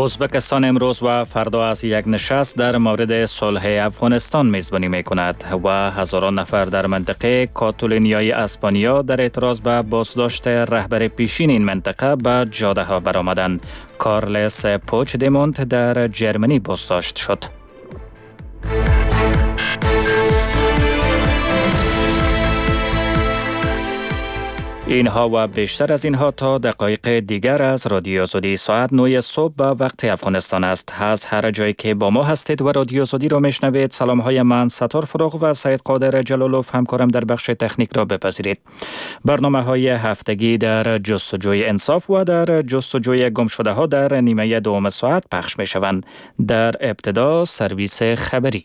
ازبکستان امروز و فردا از یک نشست در مورد صلح افغانستان میزبانی میکند و هزاران نفر در منطقه کاتالونیای اسپانیا در اعتراض به بازداشت رهبر پیشین این منطقه به جاده ها برآمدند. کارلس پوچدمونت در جرمنی بازداشت شد. اینها و بیشتر از اینها تا دقایق دیگر از رادیو آزادی ساعت 9 صبح به وقت افغانستان است. از هر جایی که با ما هستید و رادیو آزادی را میشنوید، سلام های من ستار فروغ و سید قادر جلالوف همکارم در بخش تکنیک را بپذیرید. برنامه های هفتگی در جستجوی انصاف و در جستجوی گم شده ها در نیمه دوم ساعت پخش می شوند. در ابتدا سرویس خبری.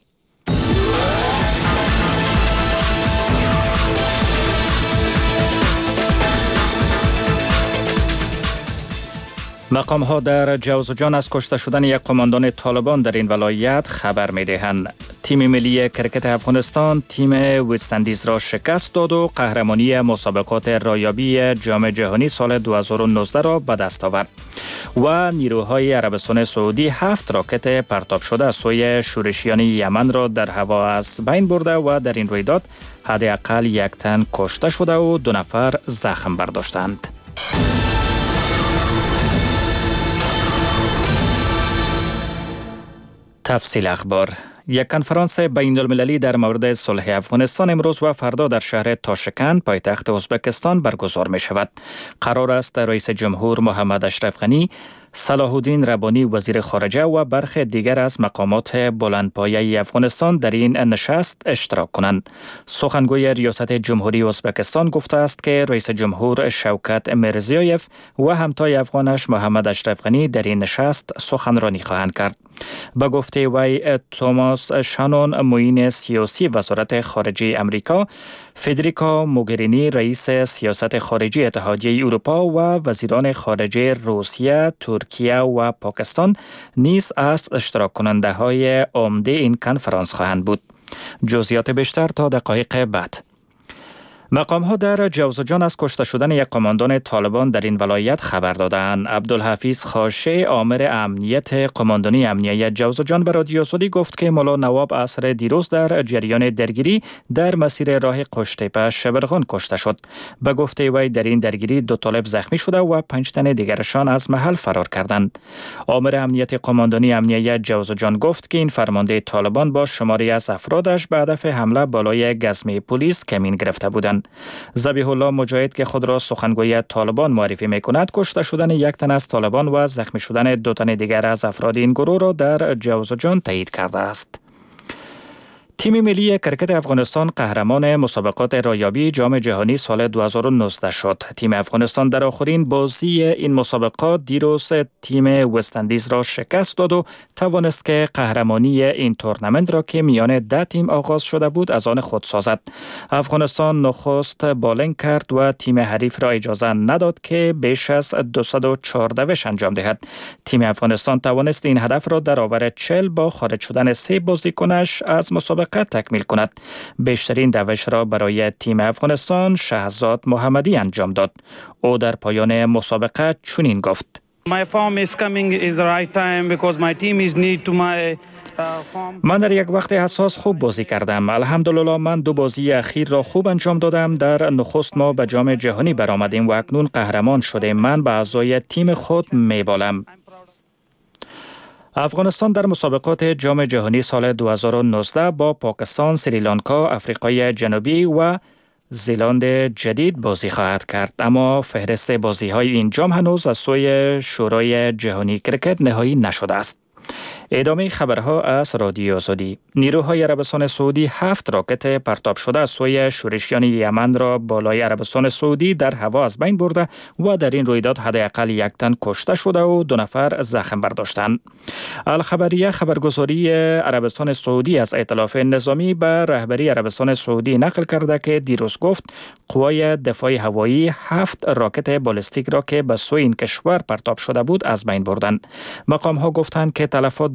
مقام ها در جوزجان از کشته شدن یک قماندان طالبان در این ولایت خبر می دهند. تیم ملی کرکت افغانستان تیم وست اندیز را شکست داد و قهرمانی مسابقات رایابی جام جهانی سال 2019 را به دست آورد. و نیروهای عربستان سعودی 7 راکت پرتاب شده از سوی شورشیان یمن را در هوا از بین برده و در این رویداد حداقل 1 تن کشته شده و 2 نفر زخم برداشتند. تفصیل اخبار. یک کنفرانس بین المللی در مورد صلح افغانستان امروز و فردا در شهر تاشکند پایتخت ازبکستان برگزار می شود. قرار است رئیس جمهور محمد اشرف غنی، صلاح الدین ربانی وزیر خارجه و برخی دیگر از مقامات بلندپایه افغانستان در این نشست اشتراک کنند. سخنگوی ریاست جمهوری ازبکستان گفته است که رئیس جمهور شوکت میرزیایف و همتای افغانش محمد اشرف غنی در این نشست سخنرانی خواهند کرد. به گفته وی، توماس شانون معین سیاسی وزارت خارجه امریکا، فدریکا موگرینی رئیس سیاست خارجی اتحادیه اروپا و وزیران خارجه روسیه، ترکیه و پاکستان نیز از اشتراک کننده های عمده این کنفرانس خواهند بود. جزئیات بیشتر تا دقایق بعد. مقام ها در جوزجان از کشته شدن یک قماندان طالبان در این ولایت خبر دادند. عبدالحفیظ خاشه، آمر امنیت قماندانی امنیت جوزجان، به رادیو آزادی گفت که ملا نواب عصر دیروز در جریان درگیری در مسیر راه قشتیپه شبرغان کشته شد. به گفته وی در این درگیری 2 طالب زخمی شده و 5 تن دیگرشان از محل فرار کردند. آمر امنیت قماندانی امنیت جوزجان گفت که این فرمانده طالبان با شماری از افرادش به هدف حمله بالای گزمه پلیس کمین گرفته بودند. ذبیح الله مجاهد که خود را سخنگوی طالبان معرفی می‌کند، کشته شدن 1 تن از طالبان و زخمی شدن 2 تن دیگر از افراد این گروه را در جوزجان تایید کرده است. تیم ملی کرکت افغانستان قهرمان مسابقات رایابی جام جهانی سال 2019 شد. تیم افغانستان در آخرین بازی این مسابقات دیروز تیم وست اندیز را شکست داد و توانست که قهرمانی این تورنمنت را که میان 10 تیم آغاز شده بود از آن خود سازد. افغانستان نخست بالینگ کرد و تیم حریف را اجازه نداد که بیش از 214 وش انجام دهد. تیم افغانستان توانست این هدف را در آور 40 با خارج شدن 3 بازیکنش از مسابقه تکمیل کند. بیشترین دوش را برای تیم افغانستان شهزاد محمدی انجام داد. او در پایان مسابقه چنین گفت: من در یک وقت حساس خوب بازی کردم. الحمدلله من 2 بازی اخیر را خوب انجام دادم. در نخست ما به جام جهانی برآمدیم و اکنون قهرمان شدیم. من به اعضای تیم خود میبالم. افغانستان در مسابقات جام جهانی سال 2019 با پاکستان، سریلانکا، آفریقای جنوبی و زیلند جدید بازی خواهد کرد، اما فهرست بازی‌های این جام هنوز از سوی شورای جهانی کرکت نهایی نشده است. ادامه خبرها از رادیو آزادی. نیروهای عربستان سعودی 7 راکت پرتاب شده از سوی شورشیان یمن را بالای عربستان سعودی در هوا از بین برده و در این رویداد حداقل 1 تن کشته شده و 2 نفر زخم برداشتند. الخبریه خبرگزاری عربستان سعودی از ائتلاف نظامی به رهبری عربستان سعودی نقل کرده که دیروز گفت قوای دفاع هوایی 7 راکت بالستیک را که به سوی این کشور پرتاب شده بود از بین بردند. مقام ها گفتند که تلفات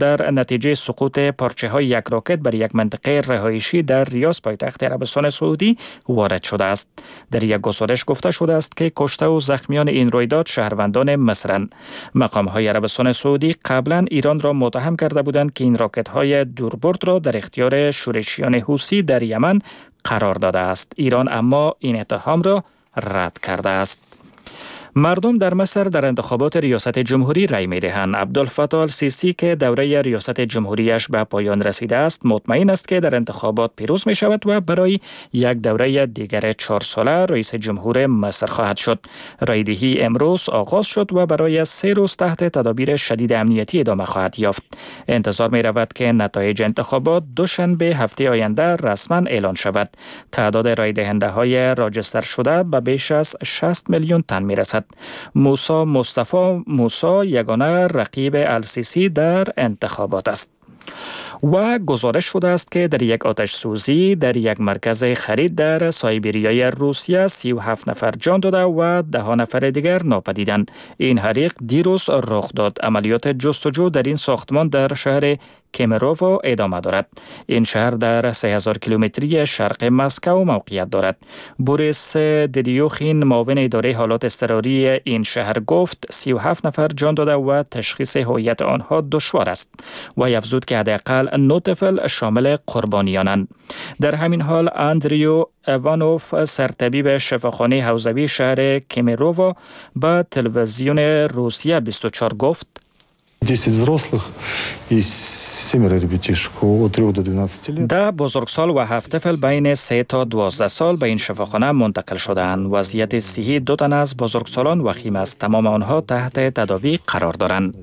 در نتیجه سقوط پارچه های یک راکت بر یک منطقه رهایشی در ریاض پایتخت عربستان سعودی وارد شده است. در یک گزارش گفته شده است که کشته و زخمیان این رویداد شهروندان مصرند. مقام های عربستان سعودی قبلا ایران را متهم کرده بودند که این راکت های دوربرد را در اختیار شورشیان حوثی در یمن قرار داده است. ایران اما این اتهام را رد کرده است. مردم در مصر در انتخابات ریاست جمهوری رای می‌دهند. عبدالفتاح السیسی که دوره ریاست جمهوریش به پایان رسیده است، مطمئن است که در انتخابات پیروز می شود و برای یک دوره دیگر 4 ساله رئیس جمهور مصر خواهد شد. رایدهی امروز آغاز شد و برای 3 روز تحت تدابیر شدید امنیتی ادامه خواهد یافت. انتظار می رود که نتایج انتخابات دوشنبه هفته آینده رسما اعلان شود. تعداد رای دهنده های راجستر شده به بیش از 60 میلیون تن می رسد. مصطفی موسی یگانه رقیب السیسی در انتخابات است. و گزارش شده است که در یک آتش سوزی در یک مرکز خرید در سایبریای روسیه 37 نفر جان داده و 10 نفر دیگر ناپدیدند. این حریق دیروز رخ داد. عملیات جستجو در این ساختمان در شهر کیمیروو ادامه دارد. این شهر در 3000 کیلومتری شرق مسکو موقعیت دارد. بوریس دیدیوخین معاون اداره حالات اضطراری این شهر گفت 37 نفر جان داده و تشخیص هویت آنها دشوار است و افزود که حداقل 9 طفل شامل قربانیانند. در همین حال اندریو ایوانوف سرطبیب شفاخانه حوزوی شهر کیمیروو به تلویزیون روسیه 24 گفت 10 взрослых и 7 ребятишек от 3 до 12 лет. 10 بزرگسال و 7 طفل بین 3 تا 12 سال به این شفاخانه منتقل شدند. وضعیت صحی 2 تن از بزرگسالان وخیم است. تمام آنها تحت تداوی قرار دارند.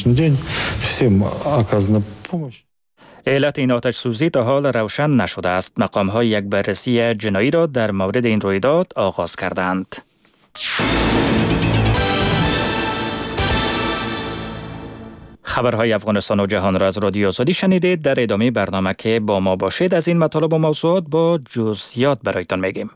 علت این آتش سوزی تا حال روشن نشده است. مقام ها یک بررسی جنایی را در مورد این رویداد آغاز کردند. خبرهای افغانستان و جهان را از رادیو آزادی شنیدید. در ادامه برنامه که با ما باشید از این مطالب و موضوعات با جزئیات برایتان میگیم.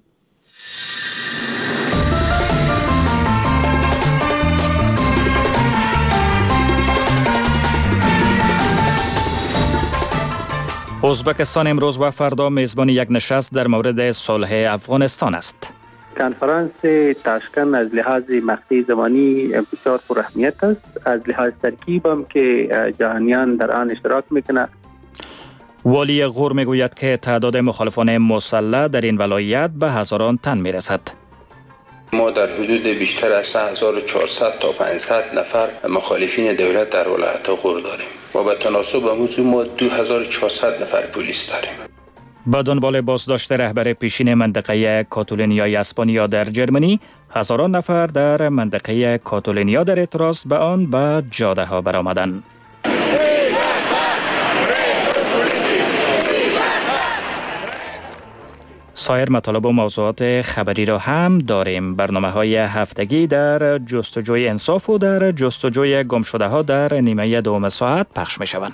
ازبکستان امروز و فردا میزبان یک نشست در مورد صلح افغانستان است. کنفرانس تاشکند از لحاظ مقطع زمانی بسیار پر اهمیت است. از لحاظ ترکیب هم که جهانیان در آن اشتراک میکنند. والی غور میگوید که تعداد مخالفان مسلح در این ولایت به هزاران تن میرسد. ما در حدود بیشتر از 3400 تا 500 نفر مخالفین دولت در ولایت غور داریم و به تناسب موضوع ما 2400 نفر پلیس داریم. با دنبال بازداشت رهبر پیشین منطقه کاتالونیای اسپانیا در جرمنی، هزاران نفر در منطقه کاتالونیا در اعتراض به آن به جاده ها برآمدند. سایر مطالب و موضوعات خبری را هم داریم. برنامه‌های هفتگی در جستجوی انصاف و در جستجوی گمشده ها در نیمه دوم ساعت پخش می شوند.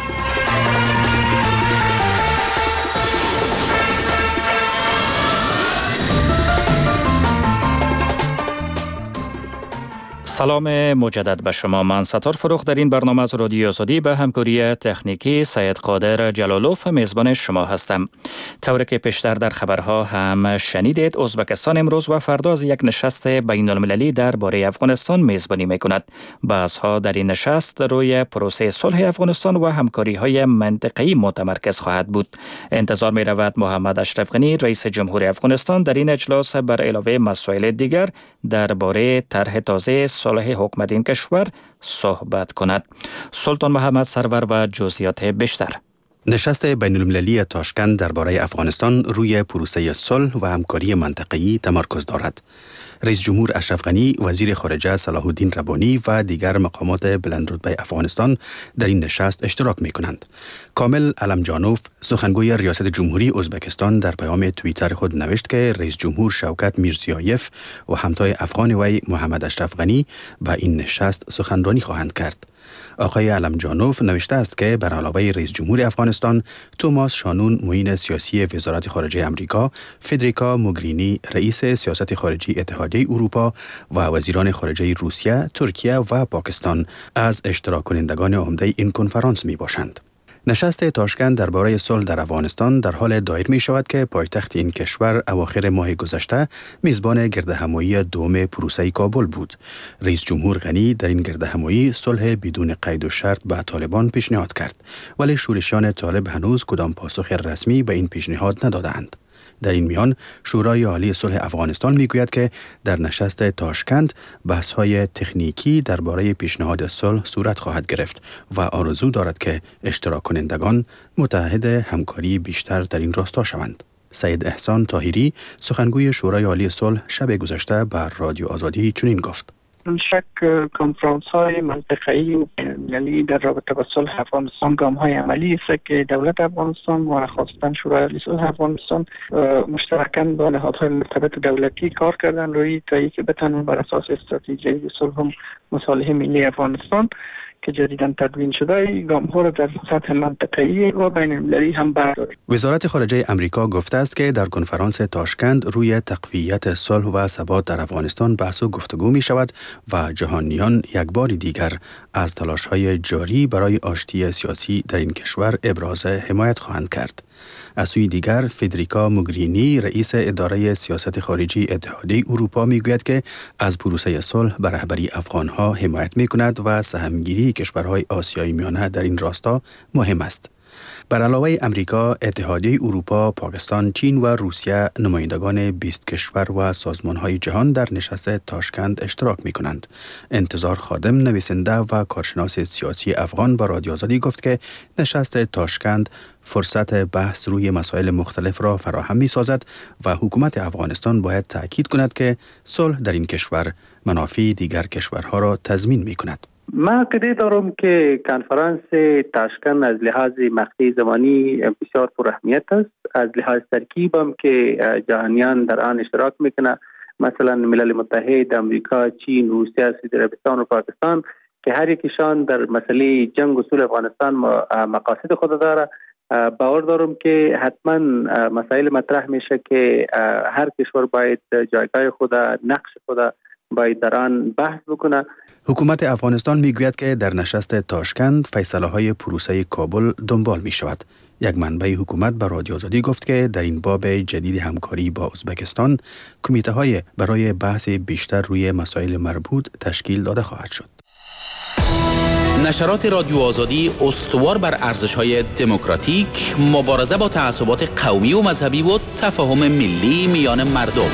سلام مجدد به شما. من ستار فروخ در این برنامه از رادیو آزادی به همکاری تکنیکی سید قادر جلالوف میزبان شما هستم. طوری که پیشتر در خبرها هم شنیدید، ازبکستان امروز و فردا از یک نشست بین المللی درباره افغانستان میزبانی میکند. بحث‌ها در این نشست روی پروسه صلح افغانستان و همکاری‌های منطقه‌ای متمرکز خواهد بود. انتظار می‌رود محمد اشرف غنی رئیس جمهور افغانستان در این اجلاس بر علاوه مسائل دیگر درباره طرح تازه صلح حکومت این کشور صحبت کند. سلطان محمد سرور و جزئیات بیشتر. نشست بین المللی تاشکند درباره افغانستان روی پروسه صلح و همکاری منطقه‌ای تمرکز دارد. رئیس جمهور اشرف غنی، وزیر خارجه صلاح الدین ربانی و دیگر مقامات بلندرتبه افغانستان در این نشست اشتراک می کنند. کامل علمجانوف، سخنگوی ریاست جمهوری ازبکستان، در پیام توییتر خود نوشت که رئیس جمهور شوکت میرزیایف و همتای افغان وی محمد اشرف غنی به این نشست سخنرانی خواهند کرد. آقای علمجانوف نوشته است که بر علاوه رئیس جمهور افغانستان توماس شانون معین سیاسی وزارت خارجه امریکا، فدریکا موگرینی رئیس سیاست خارجی اتحادیه اروپا و وزیران خارجه روسیه، ترکیه و پاکستان از اشتراک کنندگان عمده این کنفرانس می باشند. نشست تاشکند درباره صلح در افغانستان در حال دایر می شود که پایتخت این کشور اواخر ماه گذشته میزبان گردهمایی دوم پروسه کابل بود. رئیس جمهور غنی در این گردهمایی صلح بدون قید و شرط به طالبان پیشنهاد کرد، ولی شورشیان طالب هنوز کدام پاسخ رسمی به این پیشنهاد ندادند. در این میان شورای عالی صلح افغانستان میگوید که در نشست تاشکند بحث‌های تکنیکی درباره پیشنهاد صلح صورت خواهد گرفت و آرزو دارد که اشتراک کنندگان متعهد همکاری بیشتر در این راستا شوند. سید احسان طاهری سخنگوی شورای عالی صلح شب گذشته بر رادیو آزادی چنین گفت: شک کنفرانس های منطقه‌ای یعنی در رابطه با صلح افغانستان گام های عملی است که دولت افغانستان و خاصتا شورای عالی صلح افغانستان مشترکاً با نهادهای مرتبط دولتی کار کردن روی تا اینکه بتوانند بر اساس استراتژی صلح و مصالح ملی افغانستان که جدیداً تدوین شده گام ها را در سطح منطقه‌ای و بین المللی هم بردارد. وزارت خارجه امریکا گفته است که در کنفرانس تاشکند روی تقویت صلح و ثبات در افغانستان بحث و گفتگو می شود و جهانیان یک بار دیگر از تلاش‌های جاری برای آشتی سیاسی در این کشور ابراز حمایت خواهند کرد. از سوی دیگر فدریکا موگرینی رئیس اداره سیاست خارجی اتحادیه اروپا میگوید که از پروسه صلح به رهبری افغانها حمایت میکند و سهمگیری کشورهای آسیای میانه در این راستا مهم است. بر علاوه امریکا، اتحادیه اروپا، پاکستان، چین و روسیه نمایندگان 20 کشور و سازمان‌های جهان در نشست تاشکند اشتراک می‌کنند. انتظار خادم نویسنده و کارشناس سیاسی افغان با رادیو آزادی گفت که نشست تاشکند فرصت بحث روی مسائل مختلف را فراهم می‌سازد و حکومت افغانستان باید تأکید کند که صلح در این کشور منافع دیگر کشورها را تضمین می‌کند. من عقیده دارم که کنفرانس تاشکند از لحاظ مقطع زمانی بسیار پر اهمیت است. از لحاظ ترکیب هم که جهانیان در آن اشتراک میکنه، مثلا ملل متحد، امریکا، چین، روسیه، سعودی عربستان و پاکستان که هر یکیشان در مسئله جنگ و صلح افغانستان مقاصد خود داره. باور دارم که حتما مسائل مطرح میشه که هر کشور باید جایگاه خود، نقش خود باید در آن بحث بکنه. حکومت افغانستان میگوید که در نشست تاشکند فیصله‌های پروسه کابل دنبال می شود. یک منبع حکومت به رادیو آزادی گفت که در این باب جدید همکاری با ازبکستان کمیته‌های برای بحث بیشتر روی مسائل مربوط تشکیل داده خواهد شد. نشرات رادیو آزادی استوار بر ارزش‌های دموکراتیک، مبارزه با تعصبات قومی و مذهبی و تفاهم ملی میان مردم.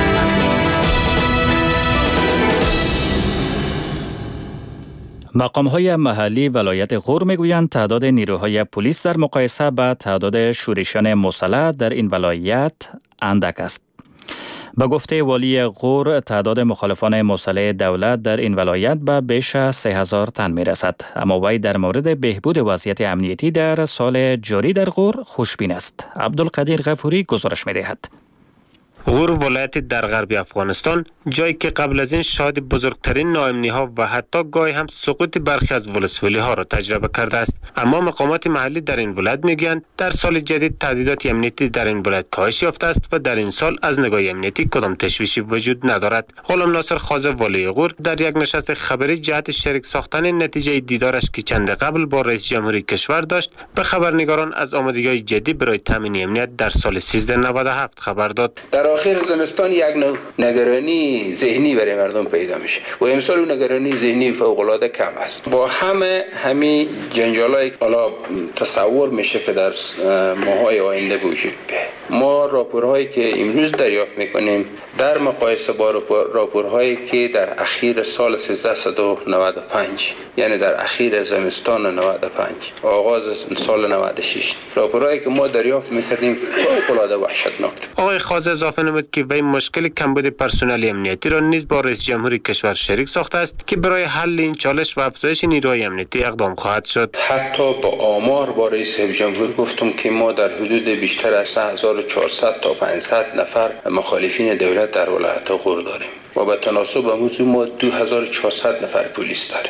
مقام‌های محلی ولایت غور میگویند تعداد نیروهای پلیس در مقایسه با تعداد شورشیان مسلح در این ولایت اندک است. به گفته والی غور تعداد مخالفان مسلح دولت در این ولایت به بیش از 3000 تن میرسد، اما وی در مورد بهبود وضعیت امنیتی در سال جاری در غور خوشبین است. عبدالقدیر غفوری گزارش می‌دهد. غور ولایت در غرب افغانستان، جایی که قبل از این شاهد بزرگترین ناامنی‌ها و حتی گاهی هم سقوط برخی از ولسوالی‌ها را تجربه کرده است. اما مقامات محلی در این ولایت میگویند در سال جدید تهدیدات امنیتی در این ولایت کاهش یافته است و در این سال از نگاه امنیتی کدام تشویشی وجود ندارد. غلام ناصر خازه والی غور در یک نشست خبری جهت شریک ساختن نتیجه دیدارش که چند قبل با رئیس جمهوری کشور داشت، به خبرنگاران از آمادگی‌های جدی برای تامین امنیت در سال 1397 خبر داد. در آخر زمستان یک نوع نگرانی ذهنی برای مردم پیدا میشه و امسال اون نگرانی ذهنی فوق العاده کم است. با همین جنجالای حالا تصور میشه که در ماهای آینده وجود بیاید. ما راپورهایی که امروز دریافت میکنیم در مقایسه با راپورهایی که در اخیر سال 1395 یعنی در اخیر زمستان 95 آغاز سال 96 راپورهایی که ما دریافت میکردیم فوق العاده وحشتناک. آقای خازه اضافه نمود که وی مشکل کمبود پرسنل امنیتی را نیز با رئیس جمهوری کشور شریک ساخته است که برای حل این چالش و افزایش نیروهای امنیتی اقدام خواهد شد. حتی با آمار با رئیس جمهور گفتم که ما در حدود بیشتر از 3400 تا 500 نفر مخالفین دولت در ولایت غور داریم و به تناسب موضوع ما 2400 نفر پلیس داریم.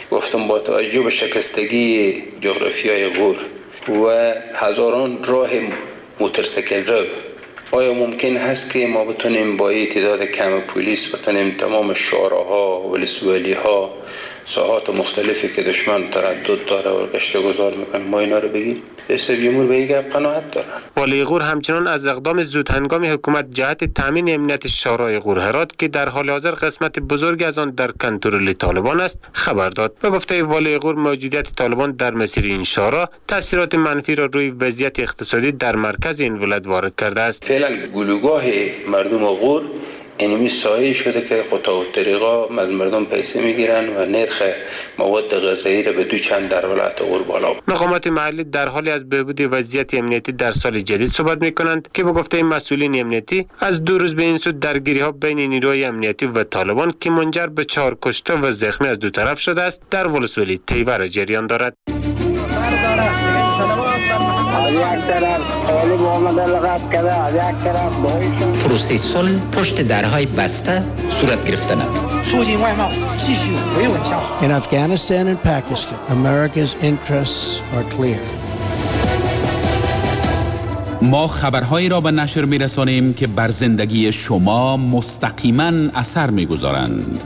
گفتم با توجه به شکستگی جغرافیای غور و هزاران راه موتورسیکل رو، آیا ممکن هست که ما بتونیم با این تعداد کم پلیس بتونیم تمام شوراها، ولسوالی‌ها، ساحات مختلفی که دشمن تردد داره و گشت گذار میکنه ما اینا رو بگیریم؟ رئیس جمهور به این گپ قناعت دارن. والی غور همچنان از اقدام زود هنگام حکومت جهت تامین امنیت شورای غور هرات که در حال حاضر قسمت بزرگ از آن در کنترل طالبان است خبر داد. به گفته والی غور موجودیت طالبان در مسیر این شورا تاثیرات منفی را روی وضعیت اقتصادی در مرکز این ولایت وارد کرده است. فعلا گلوگاه مردم غور اینمی سایه شده که قطع الطریقا از مردم پیسه میگیرن و نرخ مواد غذایی را به دو چند در ولایت غور بالا. مقامات محلی در حالی از بهبود وضعیت امنیتی در سال جدید صحبت میکنند که به گفته مسئولین امنیتی از 2 روز به این سو درگیری ها بین نیروهای امنیتی و طالبان که منجر به 4 کشته و زخمی از دو طرف شده است در ولسوالی تیور جریان دارد. پروسه صلح پشت درهای بسته صورت گرفتند. In Afghanistan and Pakistan, America's interests are clear. ما خبرهایی را به نشر می‌رسانیم که بر زندگی شما مستقیما اثر می‌گذارند.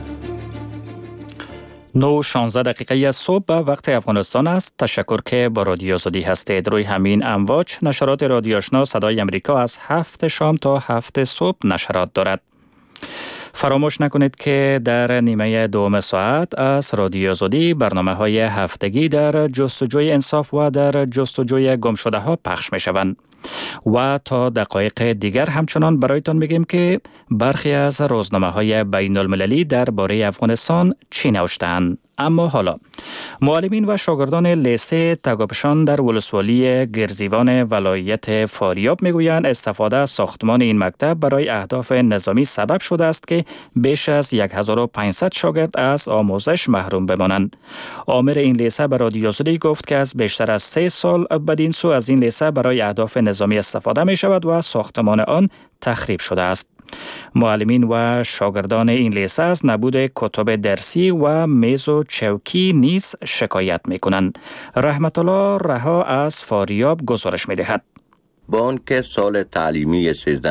9:16 صبح به وقت افغانستان است. تشکر که با رادیو آزادی هستید. روی همین امواج نشرات رادیو آشنا صدای امریکا از 7 شام تا 7 صبح نشرات دارد. فراموش نکنید که در نیمه دوم ساعت از رادیو آزادی برنامه‌های هفتگی در جستجوی انصاف و در جستجوی گمشده ها پخش می شوند. و تا دقایق دیگر همچنان برایتان میگیم که برخی از روزنامه‌های بین المللی درباره افغانستان چی نوشته‌اند. اما حالا معلمین و شاگردان لیسه تگاپشان در ولسوالی گرزیوان ولایت فاریاب میگویند استفاده از ساختمان این مکتب برای اهداف نظامی سبب شده است که بیش از 1500 شاگرد از آموزش محروم بمانند. آمر این لیسه به رادیو آزادی گفت که از بیشتر از 3 سال بدین سو از این لیسه برای اهداف نظامی استفاده می شود و ساختمان آن تخریب شده است. معلمین و شاگردان این لیسه از نبود کتب درسی و میز و چوکی نیز شکایت می کنند. رحمت الله رها از فاریاب گزارش می دهد. با آنکه سال تعلیمی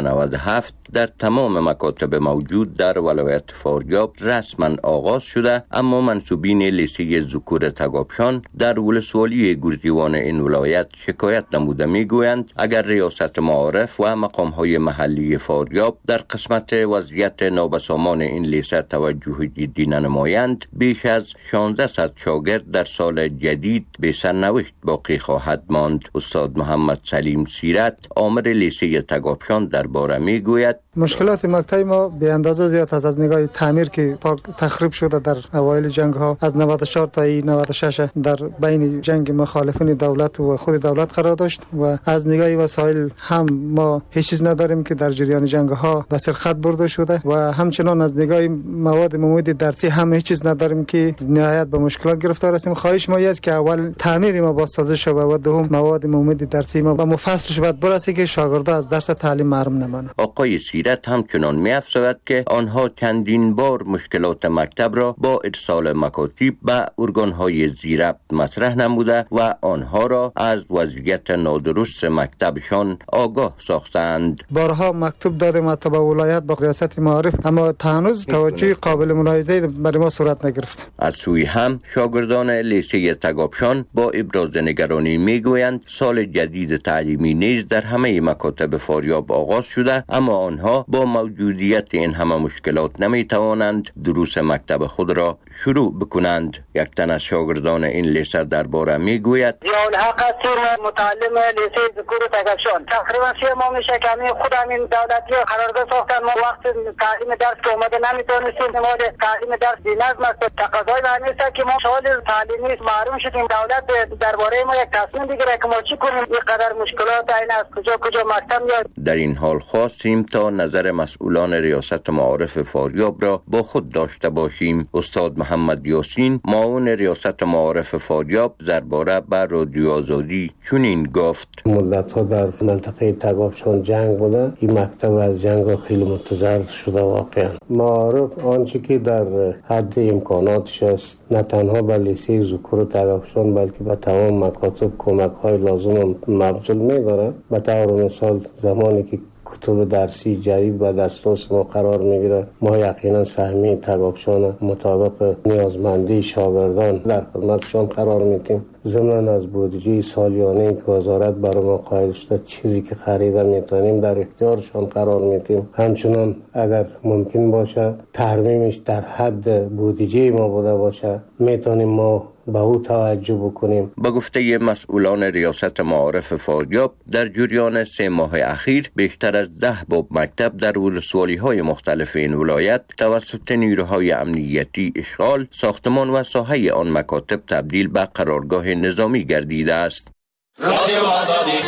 1397 در تمام مکاتب موجود در ولایت فاریاب رسما آغاز شده، اما منسوبین لیسه ذکور تگاپشان در ولسوالی گرزیوان این ولایت شکایت نموده میگویند اگر ریاست معارف و مقامهای محلی فاریاب در قسمت وضعیت نابسامان این لیسه توجه جدی ننمایند، بیش از 1600 شاگرد در سال جدید به سرنوشت باقی خواهد ماند. استاد محمد سلیم سیرت آمر لیسه تگاپشان درباره میگوید مشکلات مکتب ما به اندازه زیاد از نگاه تعمیر که تخریب شده در اوایل جنگ ها از 94 تا 96 در بین جنگ مخالفین دولت و خود دولت قرار داشت و از نگاه وسایل هم ما هیچ چیز نداریم که در جریان جنگ ها به سرقت برده شده و همچنان از نگاه مواد ممید درسی هم هیچ چیز نداریم که نهایت به مشکلات گرفتار هستیم. خواهش ما است که اول تعمیر ما بازسازی شود و دوم مواد ممید درسی ما به مفصل شود برسه که شاگردان از درس تعلیم محروم نمانند. آقای سیرت همچنان می‌افزاید که آنها چندین بار مشکلات مکتب را با ارسال مکاتب به ارگان‌های زیربط مطرح نموده و آنها را از وضعیت نادرست مکتبشان آگاه ساختند. بارها مکتوب دادیم حتی به ولایت با ریاست معارف، اما هنوز توجه قابل ملاحظه برای ما صورت نگرفت. از سوی هم شاگردان لیسه تگاپشان با ابراز نگرانی میگویند سال جدید تعلیمی نیز در همه مکاتب فاریاب آغاز شده، اما آنها با موجودیت این همه مشکلات نمیتوانند دروس مکتب خود را شروع بکنند. یک تن از شاگردان این لیسه درباره میگوید الحق متعلم لیسه ذکور تگاپشان تقریبا 3 ماه میشه که همین خود همین دولتی قرارداد ساختن، ما وقت تعلیم درس که اومده نمیتونستیم، ما تعلیم درس بی‌نظم است. تقاضای هست که ما سال تعلیمی محروم شدیم. دولت درباره ما یک تصمیم بگیره که ما چی کنیم. این قدر مشکلات این از کجا مکتب میاد. در این حال خواستیم تا نظر مسئولان ریاست معارف فاریاب را با خود داشته باشیم. استاد محمد یاسین معاون ریاست معارف فاریاب درباره بر رادیو آزادی چنین گفت: مدت‌ها در منطقه تگابشان جنگ بوده. این مکتب از جنگ خیلی متضرر شده. واقعا معارف آنچه که در حد امکاناتش است نه تنها به لیسه ذکور تگابشان بلکه به تمام مکاتب کمک‌های لازم مبذول می‌داره. به طور مثال زمانی که کتب درسی جدید به دسترس ما قرار میگیره، ما یقینا سهمیه تگابشان مطابق نیازمندی شاگردان در خدمتشان قرار میدیم. ضمن از بودجه سالیانه که وزارت برای ما قائل شده چیزی که خریده میتونیم در اختیارشان قرار میدیم. همچنان اگر ممکن باشه ترمیمش در حد بودجه ما بوده باشه میتونیم ما به او توجه بکنیم. با گفته مسئولان ریاست معارف فاریاب در جریان 3 ماه اخیر بیشتر از 10 باب مکتب در ولسوالی‌های مختلف این ولایت توسط نیروهای امنیتی اشغال، ساختمان و ساحه آن مکاتب تبدیل به قرارگاه نظامی گردیده است. رادیو آزادی.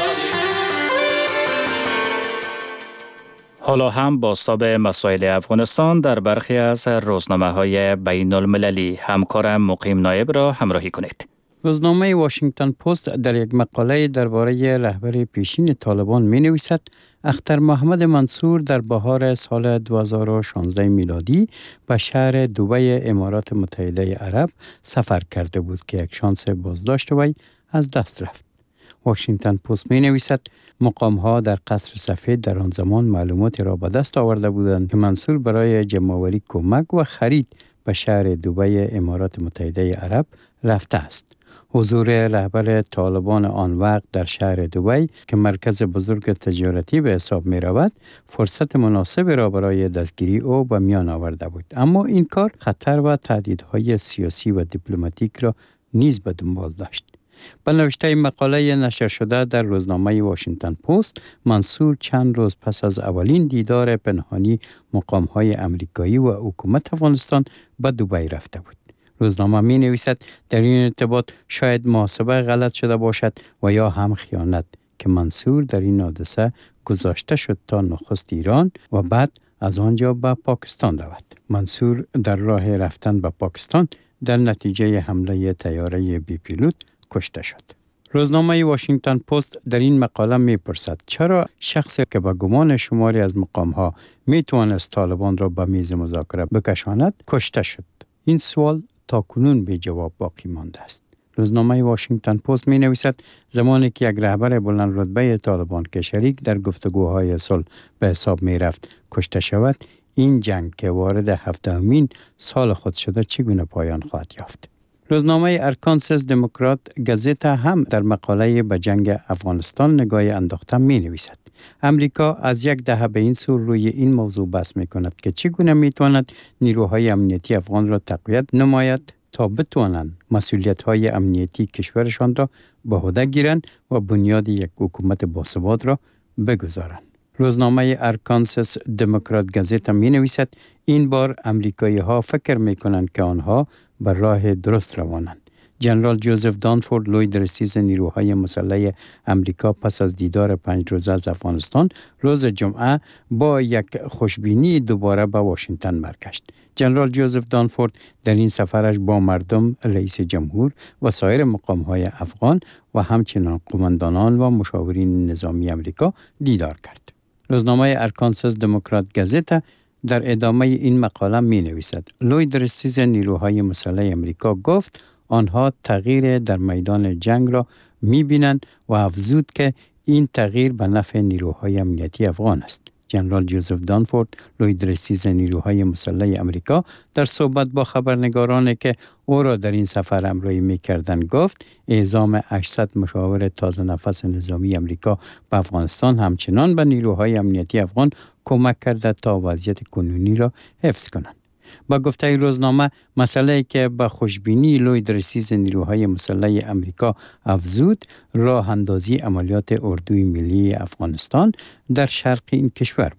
حالا هم بازتاب مسائل افغانستان در برخی از روزنامه‌های بین المللی همکارم مقیم نایب را همراهی کنید. روزنامه واشنگتن پست در یک مقاله درباره رهبر پیشین طالبان می‌نویسد اختر محمد منصور در بهار سال 2016 میلادی به شهر دبی امارات متحده عرب سفر کرده بود که یک شانس بازداشت وی از دست رفت. واشنگتن پست می‌نویسد مقام‌ها در قصر سفید در آن زمان معلوماتی را به دست آورده بودند که منصور برای جمع‌آوری کمک و خرید به شهر دبی امارات متحده عرب رفته است. حضور رهبر طالبان آن وقت در شهر دبی که مرکز بزرگ تجارتی به حساب می رود فرصت مناسب را برای دستگیری او به میان آورده بود، اما این کار خطر و تهدیدهای سیاسی و دیپلماتیک را نیز به دنبال داشت. به نوشته مقاله نشر شده در روزنامه واشنگتن پست، منصور چند روز پس از اولین دیدار پنهانی مقام‌های امریکایی و حکومت افغانستان به دبی رفته بود. روزنامه می نویسد در این ارتباط شاید محاسبه غلط شده باشد و یا هم خیانت که منصور در این حادثه گذاشته شد تا نخست ایران و بعد از آنجا به پاکستان رود. منصور در راه رفتن به پاکستان در نتیجه حمله طیاره بی پیلوت کشته شد. روزنامه واشنگتن پست در این مقاله می‌پرسد چرا شخصی که به گمان شماری از مقام‌ها می‌توانست طالبان را به میز مذاکره بکشاند کشته شد. این سوال تا کنون بی جواب باقی مانده است. روزنامه واشنگتن پست می‌نویسد زمانی که یک رهبر بلند رتبه طالبان که شریک در گفتگوهای صلح به حساب می‌رفت کشته شود، این جنگ که وارد 7مین سال خود شده چگونه پایان خواهد یافت؟ روزنامه ارکانساس دموکرات گازتا هم در مقاله به جنگ افغانستان نگاه انداخته می‌نویسد امریکا از یک دهه به این سو روی این موضوع بحث می‌کند که چگونه می‌تواند نیروهای امنیتی افغان را تقویت نماید تا بتوانند مسئولیت‌های امنیتی کشورشان را به عهده گیرند و بنیاد یک حکومت باثبات را بگذارند. روزنامه ارکانساس دموکرات گازتا می‌نویسد این بار امریکایی‌ها فکر می‌کنند که آنها بر راه درست روانند. جنرال جوزف دانفورد لوی رئیس نیروهای مسلح امریکا پس از دیدار 5 روزه از افغانستان روز جمعه با یک خوشبینی دوباره به واشنگتن برگشت. جنرال جوزف دانفورد در این سفرش با مردم، رئیس جمهور و سایر مقام‌های افغان و همچنین قماندانان و مشاورین نظامی امریکا دیدار کرد. روزنامه ارکانساس دموکرات گازتا در ادامه این مقاله می نویسد لوی رئیس نیروهای مسلح امریکا گفت آنها تغییر در میدان جنگ را می بینند و افزود که این تغییر به نفع نیروهای امنیتی افغان است. جنرال جوزف دانفورد لوی رئیس نیروهای مسلح امریکا در صحبت با خبرنگاران که او را در این سفر همراهی می‌کردند گفت اعزام 800 مشاور تازه نفس نظامی امریکا به افغانستان همچنان به نیروهای امنیتی افغان کمک کرده تا وضعیت کنونی را حفظ کنند. با گفته روزنامه مسئله که به خوشبینی لوی رئیس نیروهای مسلح امریکا افزود راه اندازی عملیات اردوی ملی افغانستان در شرق این کشور بود.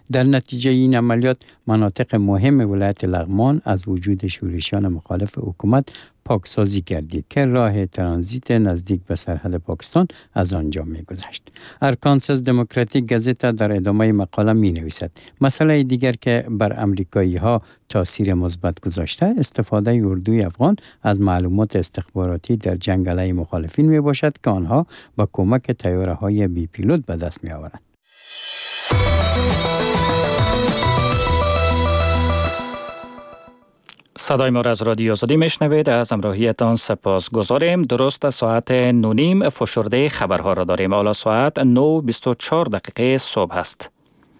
در نتیجه این عملیات مناطق مهم ولایت لغمان از وجود شورشیان مخالف حکومت پاکسازی گردید که راه ترانزیت نزدیک به سرحد پاکستان از آنجا می‌گذشت. ارکانساس دموکراتیک گازتا در ادامه مقاله می‌نویسد مسئله دیگر که بر آمریکایی‌ها تاثیر مثبت گذاشته استفاده اردوی افغان از معلومات استخباراتی در جنگ علیه مخالفین میباشد که آنها با کمک طیاره‌های بی پیلوت به دست می‌آورند. صدای ما را از رادیو آزادی میشنوید. از همراهیتان سپاس گذاریم. درست ساعت 9:30 فشرده خبرها را داریم. حالا ساعت 9:24 صبح است.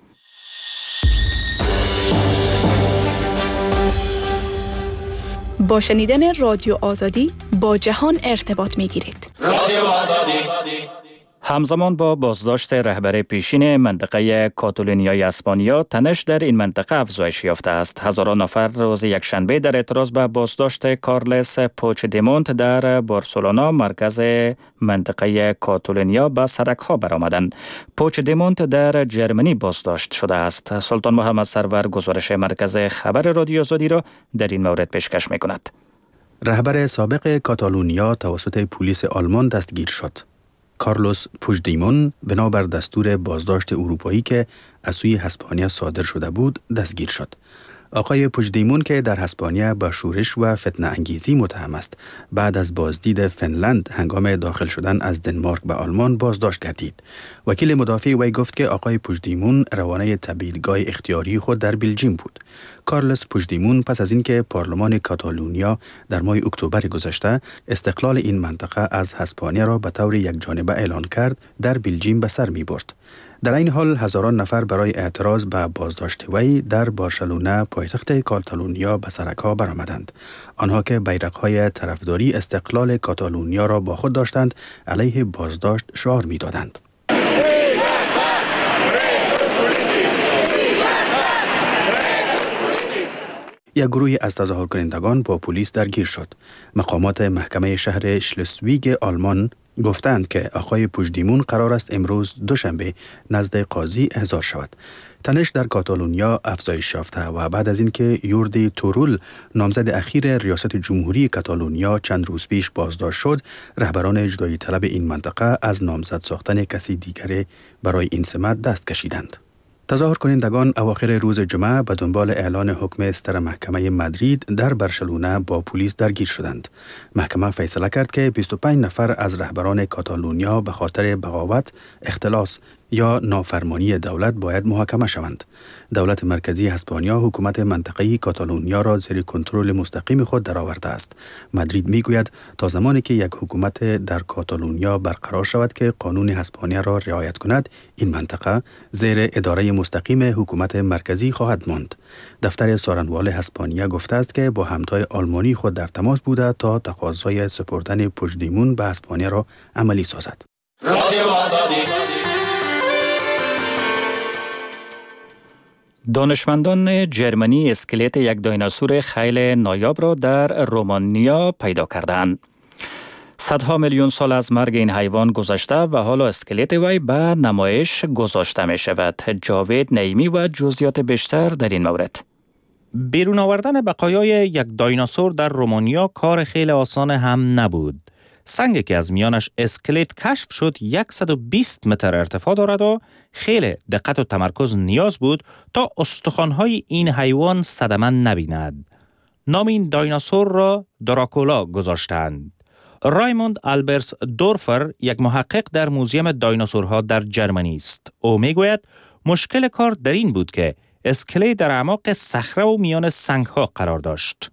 با شنیدن رادیو آزادی با جهان ارتباط میگیرید. رادیو آزادی. همزمان با بازداشت رهبر پیشین منطقه کاتالونیای اسپانیا، تنش در این منطقه افزایش یافته است. هزاران نفر روز یکشنبه در اعتراض به بازداشت کارلس پوچدیمونت در بارسلونا، مرکز منطقه کاتالونیا، به سرک‌ها برآمدند. پوچدیمونت در جرمنی بازداشت شده است. سلطان محمد سرور گزارش مرکز خبر رادیو آزادی را در این مورد پیشکش می‌کند. رهبر سابق کاتالونیا توسط پلیس آلمان دستگیر شد. کارلوس پوچدیمون بنابر دستور بازداشت اروپایی که از سوی اسپانیا صادر شده بود دستگیر شد. آقای پوچدیمون که در اسپانیا با شورش و فتنه انگیزی متهم است، بعد از بازدید فنلند هنگام داخل شدن از دنمارک به آلمان بازداشت گردید. وکیل مدافع وی گفت که آقای پوچدیمون روانه تبعیدگاه اختیاری خود در بلژیم بود. کارلس پوچدیمون پس از اینکه پارلمان کاتالونیا در ماه اکتبر گذشته استقلال این منطقه از اسپانیا را به طور یکجانبه اعلان کرد، در بلژیم به سر می برد. در این حال هزاران نفر برای اعتراض به بازداشت وی در بارسلونا، پایتخت کاتالونیا، به سرک‌ها برآمدند. آنها که بیرق‌های طرفداری استقلال کاتالونیا را با خود داشتند، علیه بازداشت شعار می‌دادند. یک گروهی از تظاهر کنندگان با پلیس درگیر شد. مقامات محکمه شهر شلزویگ آلمان گفتند که آقای پوچدیمون قرار است امروز دوشنبه نزد قاضی احضار شود. تنش در کاتالونیا افزایش یافته و بعد از اینکه یوردی تورول، نامزد اخیر ریاست جمهوری کاتالونیا، چند روز پیش بازداشت شد، رهبران اجرایی طلب این منطقه از نامزد ساختن کسی دیگر برای این سمت دست کشیدند. تظاهر کنندگان اواخر روز جمعه به دنبال اعلان حکم استر محکمه مادرید در بارسلونا با پلیس درگیر شدند. محکمه فیصله کرد که 25 نفر از رهبران کاتالونیا به خاطر بغاوت، اختلاس یا نافرمانی دولت باید محاکمه شوند. دولت مرکزی اسپانیا حکومت منطقه‌ای کاتالونیا را زیر کنترل مستقیم خود درآورده است. مادرید میگوید تا زمانی که یک حکومت در کاتالونیا برقرار شود که قانون اسپانیا را رعایت کند، این منطقه زیر اداره مستقیم حکومت مرکزی خواهد ماند. دفتر سارنوال اسپانیا گفته است که با همتای آلمانی خود در تماس بوده تا تقاضای سپردن پوچدیمون به اسپانیا را عملی سازد. دانشمندان جرمنی اسکلت یک دایناسور خیلی نایاب را در رومانیا پیدا کردند. صدها میلیون سال از مرگ این حیوان گذشته و حالا اسکلت وی به نمایش گذاشته می شود. جاوید نعیمی و جزئیات بیشتر در این مورد. بیرون آوردن بقایای یک دایناسور در رومانیا کار خیلی آسان هم نبود. سنگی که از میانش اسکلت کشف شد 120 متر ارتفاع دارد و خیلی دقت و تمرکز نیاز بود تا استخوان‌های این حیوان صدمه نبیند. نام این دایناسور را دراکولا گذاشتند. رایموند آلبرس دورفر یک محقق در موزیم دایناسورها در جرمنی است. او میگوید مشکل کار در این بود که اسکلت در اعماق صخره و میان سنگ‌ها قرار داشت.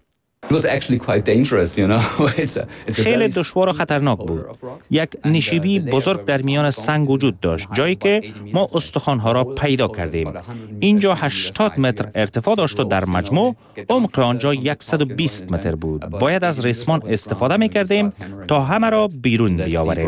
خیلی دشوار و خطرناک بود. یک نشیبی بزرگ در میان سنگ وجود داشت، جایی که ما استخوان‌ها را پیدا کردیم. اینجا 80 متر ارتفاع داشت و در مجموع عمق آنجا 120 متر بود. باید از ریسمان استفاده می‌کردیم تا همه را بیرون بیاوریم.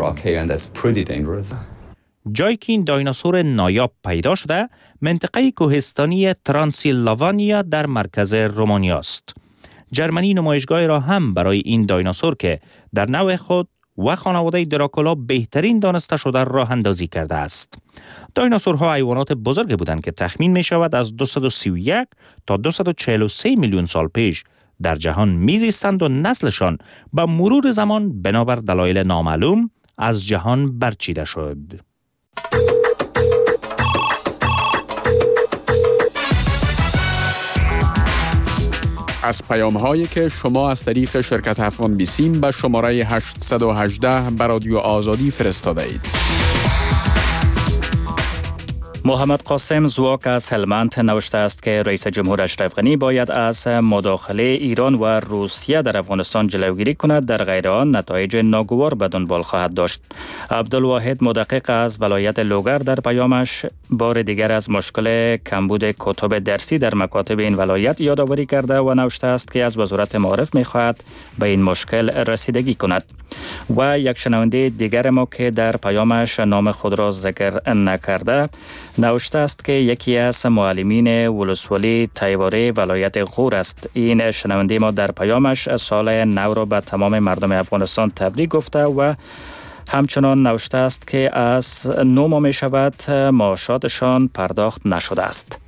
جایی که این دایناسور نایاب پیدا شده، منطقه کوهستانی ترانسیلوانیا در مرکز رومانیا است. جرمنی نمایشگاهی را هم برای این دایناسور که در نوع خود و خانواده دراکولا بهترین دانسته شده راه اندازی کرده است. دایناسورها حیوانات بزرگی بودند که تخمین می شود از 231 تا 243 میلیون سال پیش در جهان میزیستند و نسلشان به مرور زمان بنابر دلایل نامعلوم از جهان برچیده شد. از پیام‌هایی که شما از طریق شرکت افغان بیسیم به شماره 818 به رادیو آزادی فرستاده اید. محمد قاسم زواک از هلمند نوشته است که رئیس جمهور اشرف غنی باید از مداخله ایران و روسیه در افغانستان جلوگیری کند، در غیر آن نتایج ناگوار به دنبال خواهد داشت. عبدالواحد مدقق از ولایت لوگر در پیامش بار دیگر از مشکل کمبود کتب درسی در مکاتب این ولایت یادآوری کرده و نوشته است که از وزارت معارف می‌خواهد به این مشکل رسیدگی کند. و یک شنونده دیگر ما که در پیامش نام خود را ذکر نکرده نوشته است که یکی از معلمین ولسوالی تیواره ولایت غور است. این شنونده ما در پیامش سال نو را به تمام مردم افغانستان تبریک گفته و همچنان نوشته است که از 9 ماه می شود معاشاتشان پرداخت نشده است.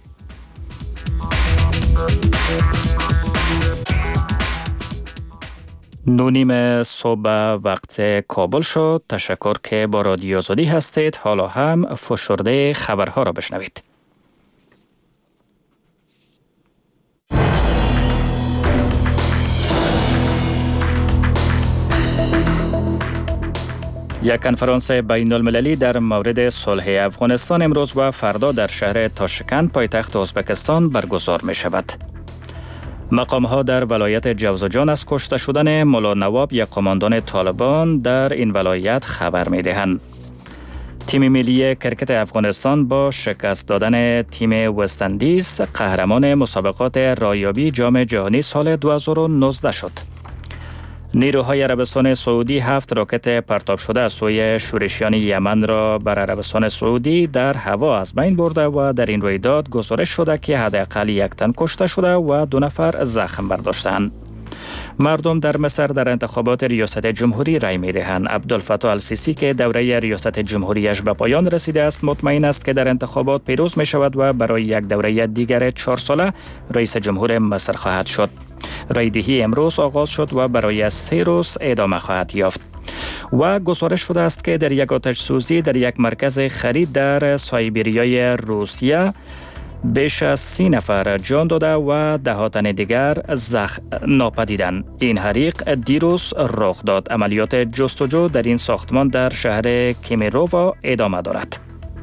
نونیم صبح وقت کابل شد. تشکر که با رادیو آزادی هستید. حالا هم فشرده خبرها را بشنوید. یک کنفرانس بین المللی در مورد صلح افغانستان امروز و فردا در شهر تاشکند پایتخت ازبکستان برگزار می شود. مقام‌ها در ولایت جوزجان از کشته شدن ملا نواب یک قماندان طالبان در این ولایت خبر می‌دهند. تیم ملی کرکت افغانستان با شکست دادن تیم وستندیز قهرمان مسابقات رایابی جام جهانی سال 2019 شد. نیروهای عربستان سعودی 7 راکت پرتاب شده از سوی شورشیان یمن را بر عربستان سعودی در هوا از بین برده و در این رویداد گزارش شده که حداقل 1 تن کشته شده و 2 نفر زخم برداشتند. مردم در مصر در انتخابات ریاست جمهوری رای می‌دهند. عبدالفتاح السیسی که دوره ریاست جمهوریش به پایان رسیده است مطمئن است که در انتخابات پیروز می شود و برای یک دوره دیگر 4 ساله رئیس جمهور مصر خواهد شد. رایدهی امروز آغاز شد و برای 3 روز ادامه خواهد یافت. و گزارش شده است که در یک آتش سوزی در یک مرکز خرید در سایبریای روسیه بیش از 30 نفر جان داده و 10 تن دیگر ناپدیدند. این حریق دیروز رخ داد. عملیات جستجو در این ساختمان در شهر کیمیرووا ادامه دارد.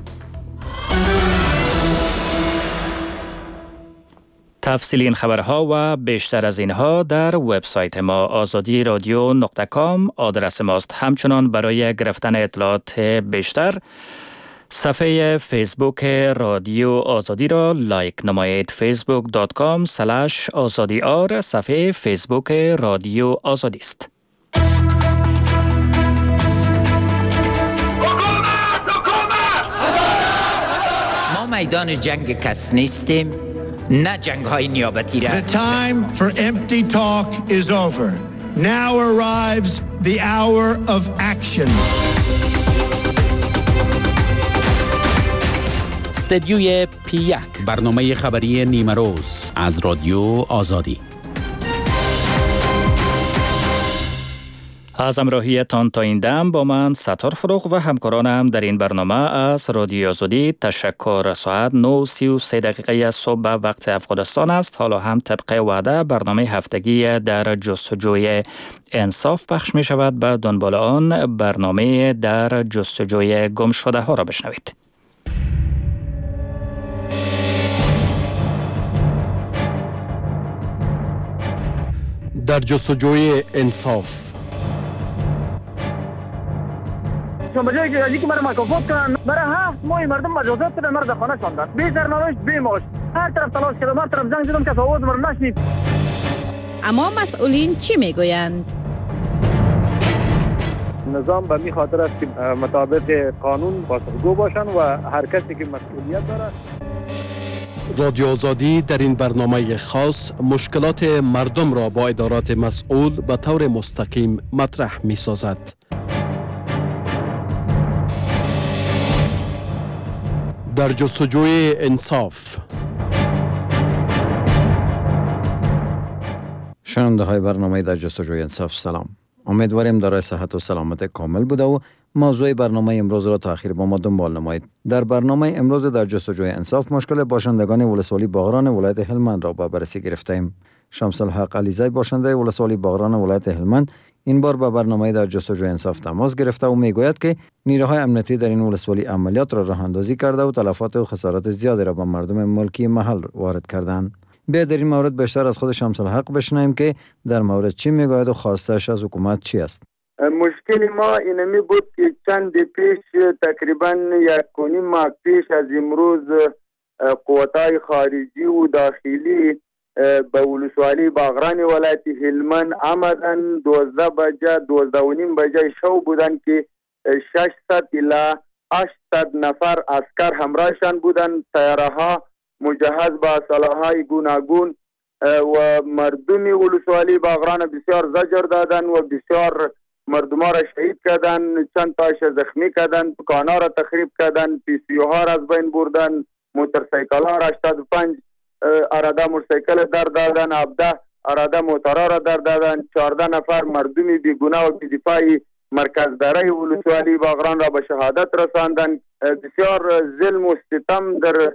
تفصیل این خبرها و بیشتر از اینها در وبسایت ما azadi.radio.com آدرس ماست. همچنان برای گرفتن اطلاعات بیشتر صفحه فیسبوک رادیو آزادی را لایک نمایید. facebook.com/azadiar صفحه فیسبوک رادیو آزادی است. ما میدان جنگ کس نیستیم، نه جنگ های نیابتی را. The time for empty talk is over. Now arrives the hour of action. استدیوی P1 برنامه خبری نیمه روز از رادیو آزادی. از همراهیتان تا این دم با من ستار فروغ و همکارانم در این برنامه از رادیو آزادی تشکر. ساعت 9:33 صبح وقت افغانستان است. حالا هم طبق وعده برنامه هفتگی در جستجوی انصاف پخش می شود. به دنبال آن برنامه در جستجوی گم شده ها را بشنوید. در جستجوی انصاف به جایی که ازی که مرا مکافات کنن برای 7 ماه مردم مجازات شدن، مرا در خانه شاندن، بی سرنوشت بی معاش، هر طرف تلاش کردم، هر طرف زنگ زدم که آواز مرا نشنید. اما مسئولین چی میگویند؟ نظام به می خاطر است که مطابق قانون بازگو باشن و هر کسی که مسئولیت داره. رادیو آزادی در این برنامه خاص مشکلات مردم را با ادارات مسئول به طور مستقیم مطرح می سازد. در جستجوی انصاف. شنونده های برنامه در جستجوی انصاف سلام. امیدواریم دارای صحت و سلامت کامل بوده و موضوع برنامه امروز را تا آخر با ما دنبال نمایید. در برنامه امروز در جستجوی انصاف مشکل باشندگان ولسوالی باغران ولایت هلمند را به بررسی گرفتیم. شمس الحق علیزی باشنده ولسوالی باغران ولایت هلمند این بار به برنامه در جستجوی انصاف تماس گرفته و میگوید که نیروهای امنیتی در این ولسوالی عملیات را راه اندازی کرده و تلفات و خسارات زیادی را به مردم ملکی محل وارد کردند. بیا در این مورد بیشتر از خود شمس الحق بشنویم که در مورد چی میگوید و خواستش از حکومت چی است. مشکل ما اینمی بود که چند پیش تقریبا 1.5 ماه پیش از امروز قوتای خارجی و داخلی به ولسوالی باغران ولایت هلمند آمدن. 12 بجه 12:30 بجه شو بودن که 600 الی 800 نفر عسکر همراهشان بودن، طیاره ها مجهز با سلاح‌های گوناگون و مردم ولسوالی باغران بسیار زجر دادن و بسیار مردمان را شهید کردن، چند تاش زخمی کردن، دکان‌ها را تخریب کردن، پیسیو ها را از بین بردن، موتورسیکل ها را 85 اراده موتورسیکل در دادن، 17 اراده موتورها را در دادن، 14 نفر مردم بیگناه و بی‌دفاع مرکز داره ولسوالی باغران را به شهادت رساندن. بسیار ظلم و ستم در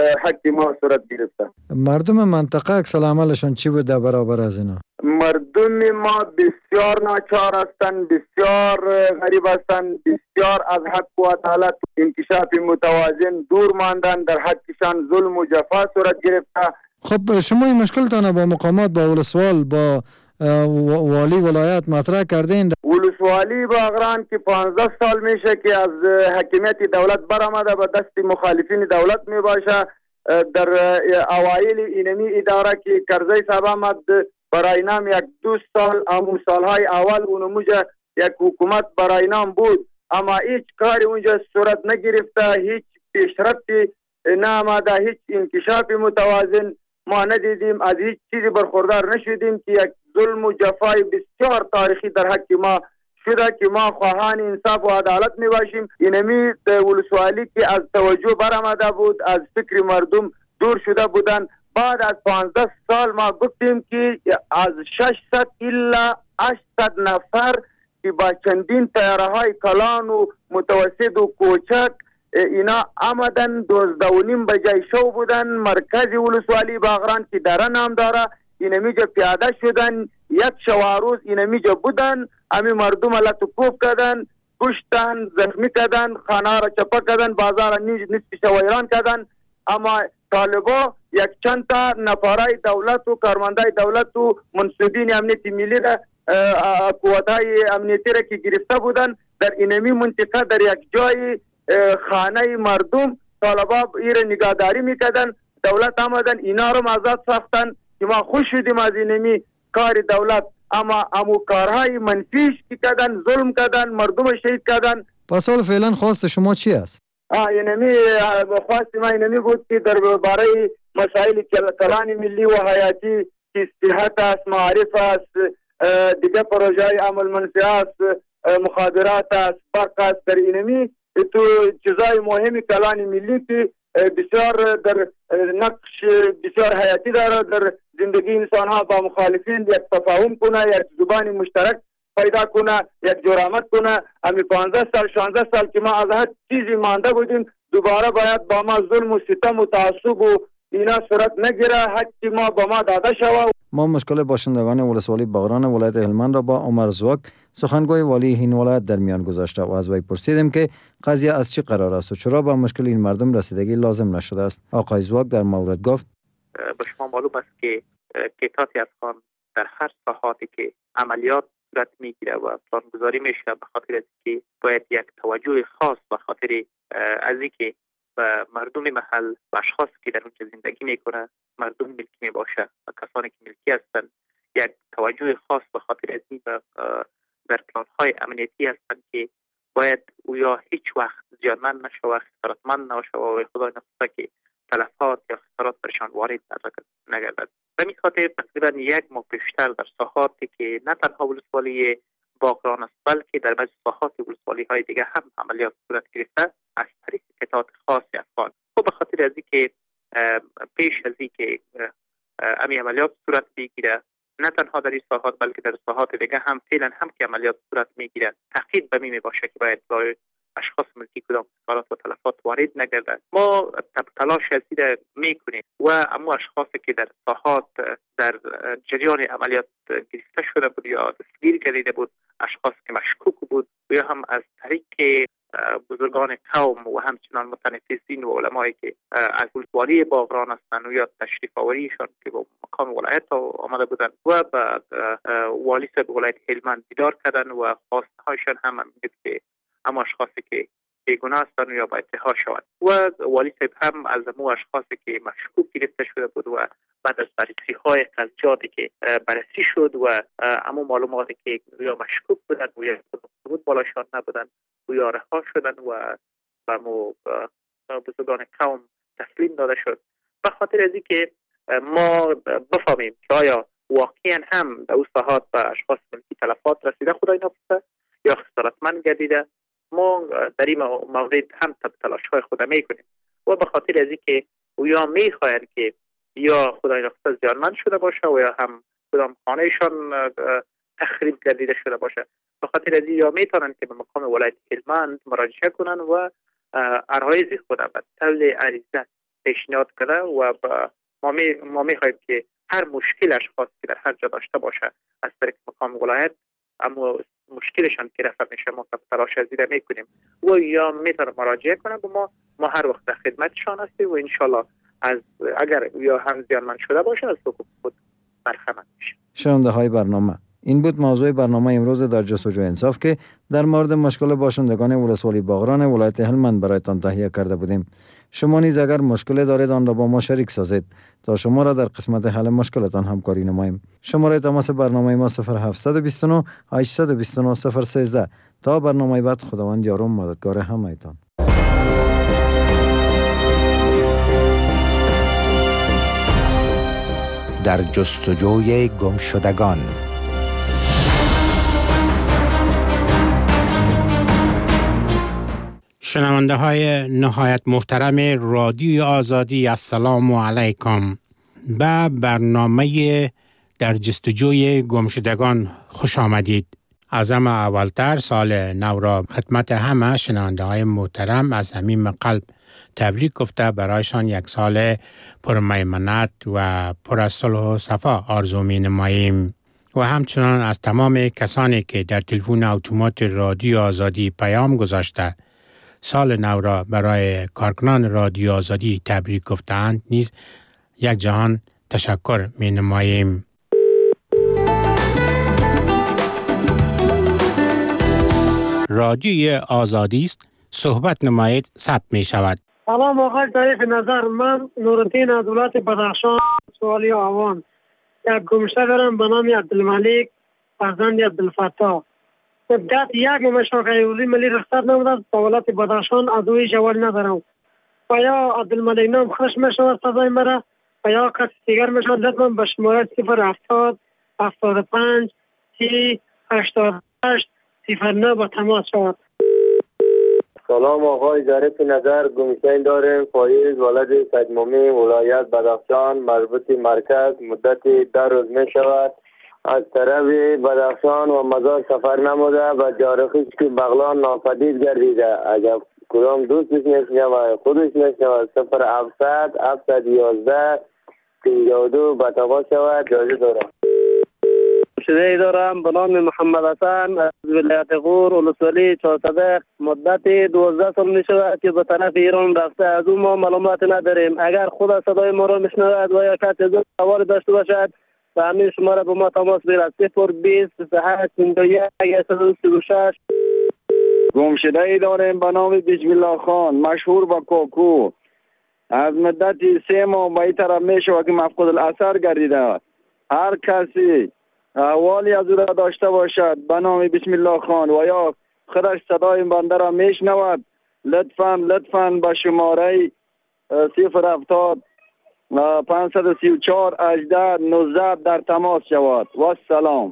حق ما صورت گرفته. مردم منطقه عکس العملشون چی بود در برابر از اینا؟ مردم ما بسیار ناچار هستند، بسیار غریب هستند، بسیار از حق و عدالت انکشاف متوازن دور ماندن، در حقشان ظلم و جفا صورت گرفته. خب شما این مشکلتان با مقامات، با ولسوال، با والی ولایت مطرح کردین؟ ولسوالی باغران که 15 سال میشه که از حکمیت دولت برآمده به دست مخالفین دولت می باشه. در اوایل اینمی اداره که کرزی صاحب آمد برای نام 1-2 سال امو سالهای اول اونموجه یک حکومت برای نام بود، اما هیچ کاری اونجا صورت نگرفته، هیچ پیشرفتی نآمده، هیچ انکشاف متوازن ما ندیدیم، از هیچ چیزی برخوردار نشدیم که یک ظلم و جفای بسیار تاریخی در حق ما شده که ما خواهان انصاف و عدالت می باشیم. اینمی ولسوالی که از توجه برآمده بود، از فکر مردم دور شده بودن، بعد از 15 سال ما گفتیم که از 600 الی 800 نفر که با چندین طیاره های کلان و متوسط و کوچک اینا آمدن 12:30 بجه شو بودن مرکز ولسوالی باغران که دره نام داره، اینمیجا پیاده شدن، یک شواروز اینمیجا بودن، امی مردم لطفوف کردن، کشتن، زخمی کردن، خانه را چپا کردن، بازار نصف ویران کردن. اما طالبا یک چند تا نفرای دولت و کارمندای دولت و منصوبین امنیتی ملی را قوتای امنیتی را که گرفته بودن در اینمی منطقه در یک جای خانه مردم طالبا ایره نگهداری میکردن. دولت آمدن اینا رو آزاد ساختن که ما خوش شدیم از اینمی کار دولت، اما امو کارهای منفیش که کردن، ظلم کردن، مردم شهید کردن. پس حال فعلا خواست شما چی است؟ اینمی خواست ما اینمی بود که در باره مسائل کلان ملی و حیاتی که صحت است، معارف است، دیگه پروژه عمل منفی است، مخابرات است، برق است، در اینمی تو چیزای مهمی کلان ملی که بسیار در نقش بسیار حیاتی داره در زندگی انسان ها با مخالفین، یک تفاهم کنه، یک زبان مشترک پیدا کنه، یک جرامت کنه. امی 15 سال 16 سال که ما از هر چیزی مانده بودیم، دوباره باید با ما ظلم و ستم و تعصب و اینا صورت نگیره، حقی ما با ما داده شود. ما مشکل باشندگان ولسوالی باغران ولایت هلمند را با عمر زوک سخنگوی والی این ولایت در میان گذاشته و از وی پرسیدیم که قضیه از چه قرار است و چرا با مشکل این مردم رسیدگی لازم نشده است. آقای زوک در مورد گفت: به شما معلوم است که قطعاتی از خان در هر ساحاتی که عملیات صورت میگیره و پلانگذاری میشه به خاطر از که باید یک توجه خاص به خاطر از اینکه مردم محل و اشخاص که در اونجا زندگی میکنه مردم ملکی میباشه و کسانی که ملکی هستند یک توجه خاص به خاطر از این در پلان‌های امنیتی هستند که باید او یا هیچ وقت زیانمند نشود، خسارتمند نشود و خدای نخواسته که تلفات یا خسارات برشان وارد نگردد. به این خاطر تقریبا 1 ماه پیشتر در ساحاتی که نه تنها ولسوالی باغران است بلکه در بعضی ساحات ولسوالی های دیگه هم عملیات صورت گرفته از طریق قطعات خاصی افغان خاطر از اینکه پیش از اینکه امی عملیات صورت بگیره، نه تنها در این ساحات بلکه در ساحات دیگه هم فعلا هم که عملیات صورت میگیره تاکید به می باشه که باید برای اشخاص ملکی کدام خسارات و تلفات وارد نگرده. ما تلاش ازیده میکنیم و اما اشخاصی که در ساحات در جریان عملیات گرفته شده بود یا دستگیر گردیده بود، اشخاص که مشکوک بود یا هم از طریق بزرگان قوم و همچنان متنفسین و علمایی که از ولسوالی باغران هستند و یا تشریف آوریشان که با مقام ولایت آمده بودند و بعد والی صاحب ولایت هلمند دیدار کردن و خواسته هایشان هم بود که اما اشخاصی که بیگناه هستند یا باید رها شوند و والی صاحب هم از امو اشخاصی که مشکوک گرفته شده بود و بعد از بررسی های قضیاتی که بررسی شد و اما معلوماتی که یا مشکوک بودند و یا ثبوت بالاشان نبودند و یا رها شدن و به بزرگان قوم تسلیم داده شد. به خاطر از اینکه ما بفهمیم که آیا واقعا هم در اون ساحات به اشخاص ملکی تلفات رسیده خدای نخواسته یا خسارتمند گردیده، ما در این مورد هم تلاش های خود میکنیم و به خاطر از اینکه یا میخواهند که یا خدای نخواسته زیانمند شده باشه و یا هم کدام خانهشان تخریب گردیده شده باشه، به خاطر از این یا میتونن که به مقام ولایت هلمند مراجعه کنن و عرایض خود به طول عریضه پیشنهاد کنه و ما میخواهیم که هر مشکل اشخاص که در هر جا داشته باشه از طریق مقام ولایت اما مشکلشان که رفع میشه ما تلاش ازیده میکنیم و یا میتونه مراجعه کنه و ما هر وقت در خدمتشان هستیم و انشالله از اگر یا هم زیانمند شده باشه از حقوق خود برخمد میشه. شنونده های برنامه، این بود موضوع برنامه امروز در جستجوی انصاف که در مورد مشکل باشندگان ولسوالی باغران ولایت هلمند برایتان تهیه کرده بودیم. شما نیز اگر مشکل دارید آن را با ما شریک سازید تا شما را در قسمت حل مشکلتان همکاری نماییم. شماره تماس برنامه ما 0729 829 013. تا برنامه بعد، خداوند یار و مددگار همه‌تان. در جستجوی گمشدگان. شنونده های نهایت محترم رادیو آزادی، السلام علیکم. به برنامه در جستجوی گمشدگان خوش آمدید. از همه اولتر سال نو را خدمت همه شنونده های محترم از صمیم قلب تبریک گفته برایشان یک سال پر میمنت و پر از صلح و صفا آرزو می نماییم و همچنان از تمام کسانی که در تلفن اتومات رادیو آزادی پیام گذاشته سال نو را برای کارکنان رادیو آزادی تبریک گفتند نیز یک جهان تشکر می نماییم. رادیو آزادی است، صحبت نمایید ثبت می شود. سلام آقای طریق نظر، من نورالدین از ولایت بدخشان سوالی آوان. یک گمشته دارم به نام عبدالملک فرزند عبدالفتاح. مدت یک مشاغل ملی رخصت نبوده به ولایت بدخشان، از اوی جواب ندارم. و یا عبدالملک نام خوش میشود سزای مرا و یا کسی دیگر میشود. لطفا به شماره 070 75 30 88 09 با تماس شود. سلام آقای ظریف نظر، گمشته داریم فایز ولد سجمومی ولایت بدخشان مربوط مرکز مدت 10 روز می شود از طرف بدخشان و مزار سفر نموده و جارخیش که بغلان ناپدید گردیده. اگر کدام دوستش نشنوه خودش نشنوه 0700 711 52 به تماس شود. جایزه دارم. شده دارم به نام محمد حسن از ولایت غور ولسوالی چهارصدق. مدت 12 سال می شود که به طرف ایران رفته. از اون ما معلومات نداریم. اگر خود صدای ما را میشنود و یا کسی از سوال داشته باشد و همین شماره به ما تماس بگیرد 020 28 51 136. گمشده ای داریم به نام بسم الله خان مشهور با کوکو. از مدت 3 ماه به این طرف می شود که مفقود الاثر گردیده. هر کسی احوالی از او را داشته باشد به نام بسم الله خان و یا خودش صدای بنده را میشنود لطفاً به شماره 070 534 18 19 در تماس شود. و سلام.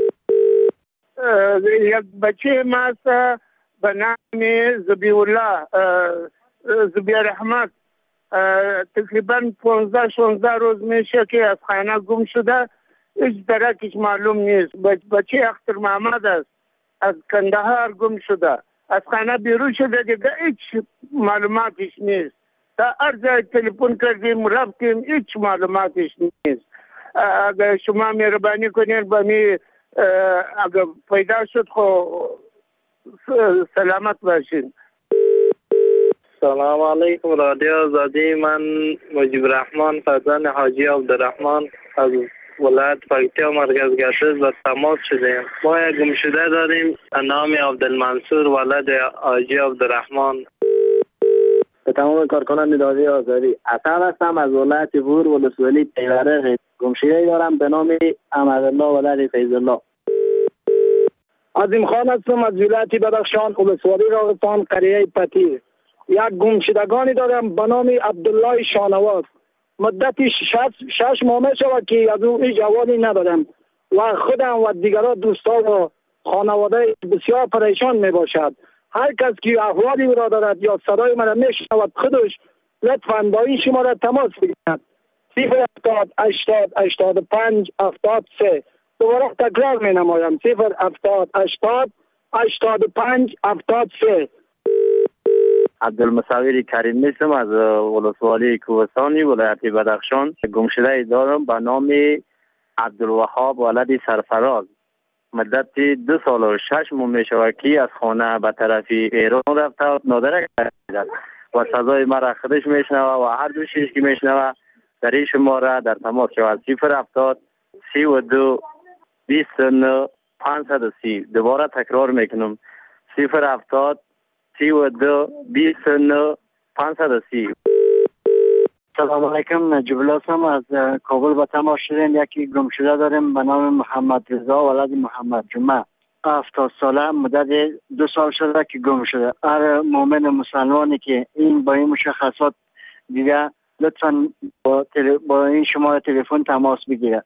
یک بچه ماست به نام زبیر الله زبیر احمد تقریبا 15-16 روز میشه که از خانه گم شده، هیچ درکش معلوم نیست. بچه اختر محمد است، از کندهار گم شده، از خانه بیرون شده، دیگه هیچ معلوماتش نیست. تا هر جای تلفن کردیم رفتیم، هیچ معلوماتش نیست. اگر شما مهربانی کنین با می اگر پیدا شد خو سلامت باشین. سلام علیکم رادیو آزادی. من مجیب رحمان فرزند حاجی عبدالرحمن از ولایت پکتیا مرکز گردش با تماس شدیم. ما یک گمشده داریم نام عبدالمنصور ولد حاجی عبدالرحمن. به تمام کارکنان رادیو آزادی، عطا هستم از ولایت بور ولسوالی پیوره. گمشده دارم به نام احمدالله ولد فیض الله. عظیم خان هستم از ولایت بدخشان ولسوالی راغستان قریه پتیر. یک گمشدگانی دارم به نام عبدالله شانواز. مدتی 6 ماه می شود که از او هیچ احوالی ندارم و خودم و دیگران دوستان و خانواده بسیار پریشان می باشد. هر کس که احوالی او را دارد یا صدای من می شود خودش لطفاً با این شماره تماس بگیرد. 070 80 85 73. دوباره تکرار می نمایم 070 80 85 73. عبدالمصور کریم نیستم از ولسوالی کوهستانی ولایت بدخشان. گمشده دارم به نام عبدالوهاب ولد سرفراز. مدت 2 سال و 6 ماه می شود که از خانه به طرف ایران رفته و نادرک کرده و صدای مرا خودش می شنوه و هر دو چیز که می شنوه در این شماره در تماس شود 070 32 29 530. دوباره تکرار میکنم 070 32 29 530. سلام علیکم. نجیب الله هستم از کابل به تماس شدیم. یکی گمشده داریم به نام محمد رضا ولد محمد جمعه. 70 ساله، مدت 2 سال شده که گم شده. هر مؤمن مسلمانی که این با این مشخصات دیده لطفاً با این شماره تلفن تماس بگیره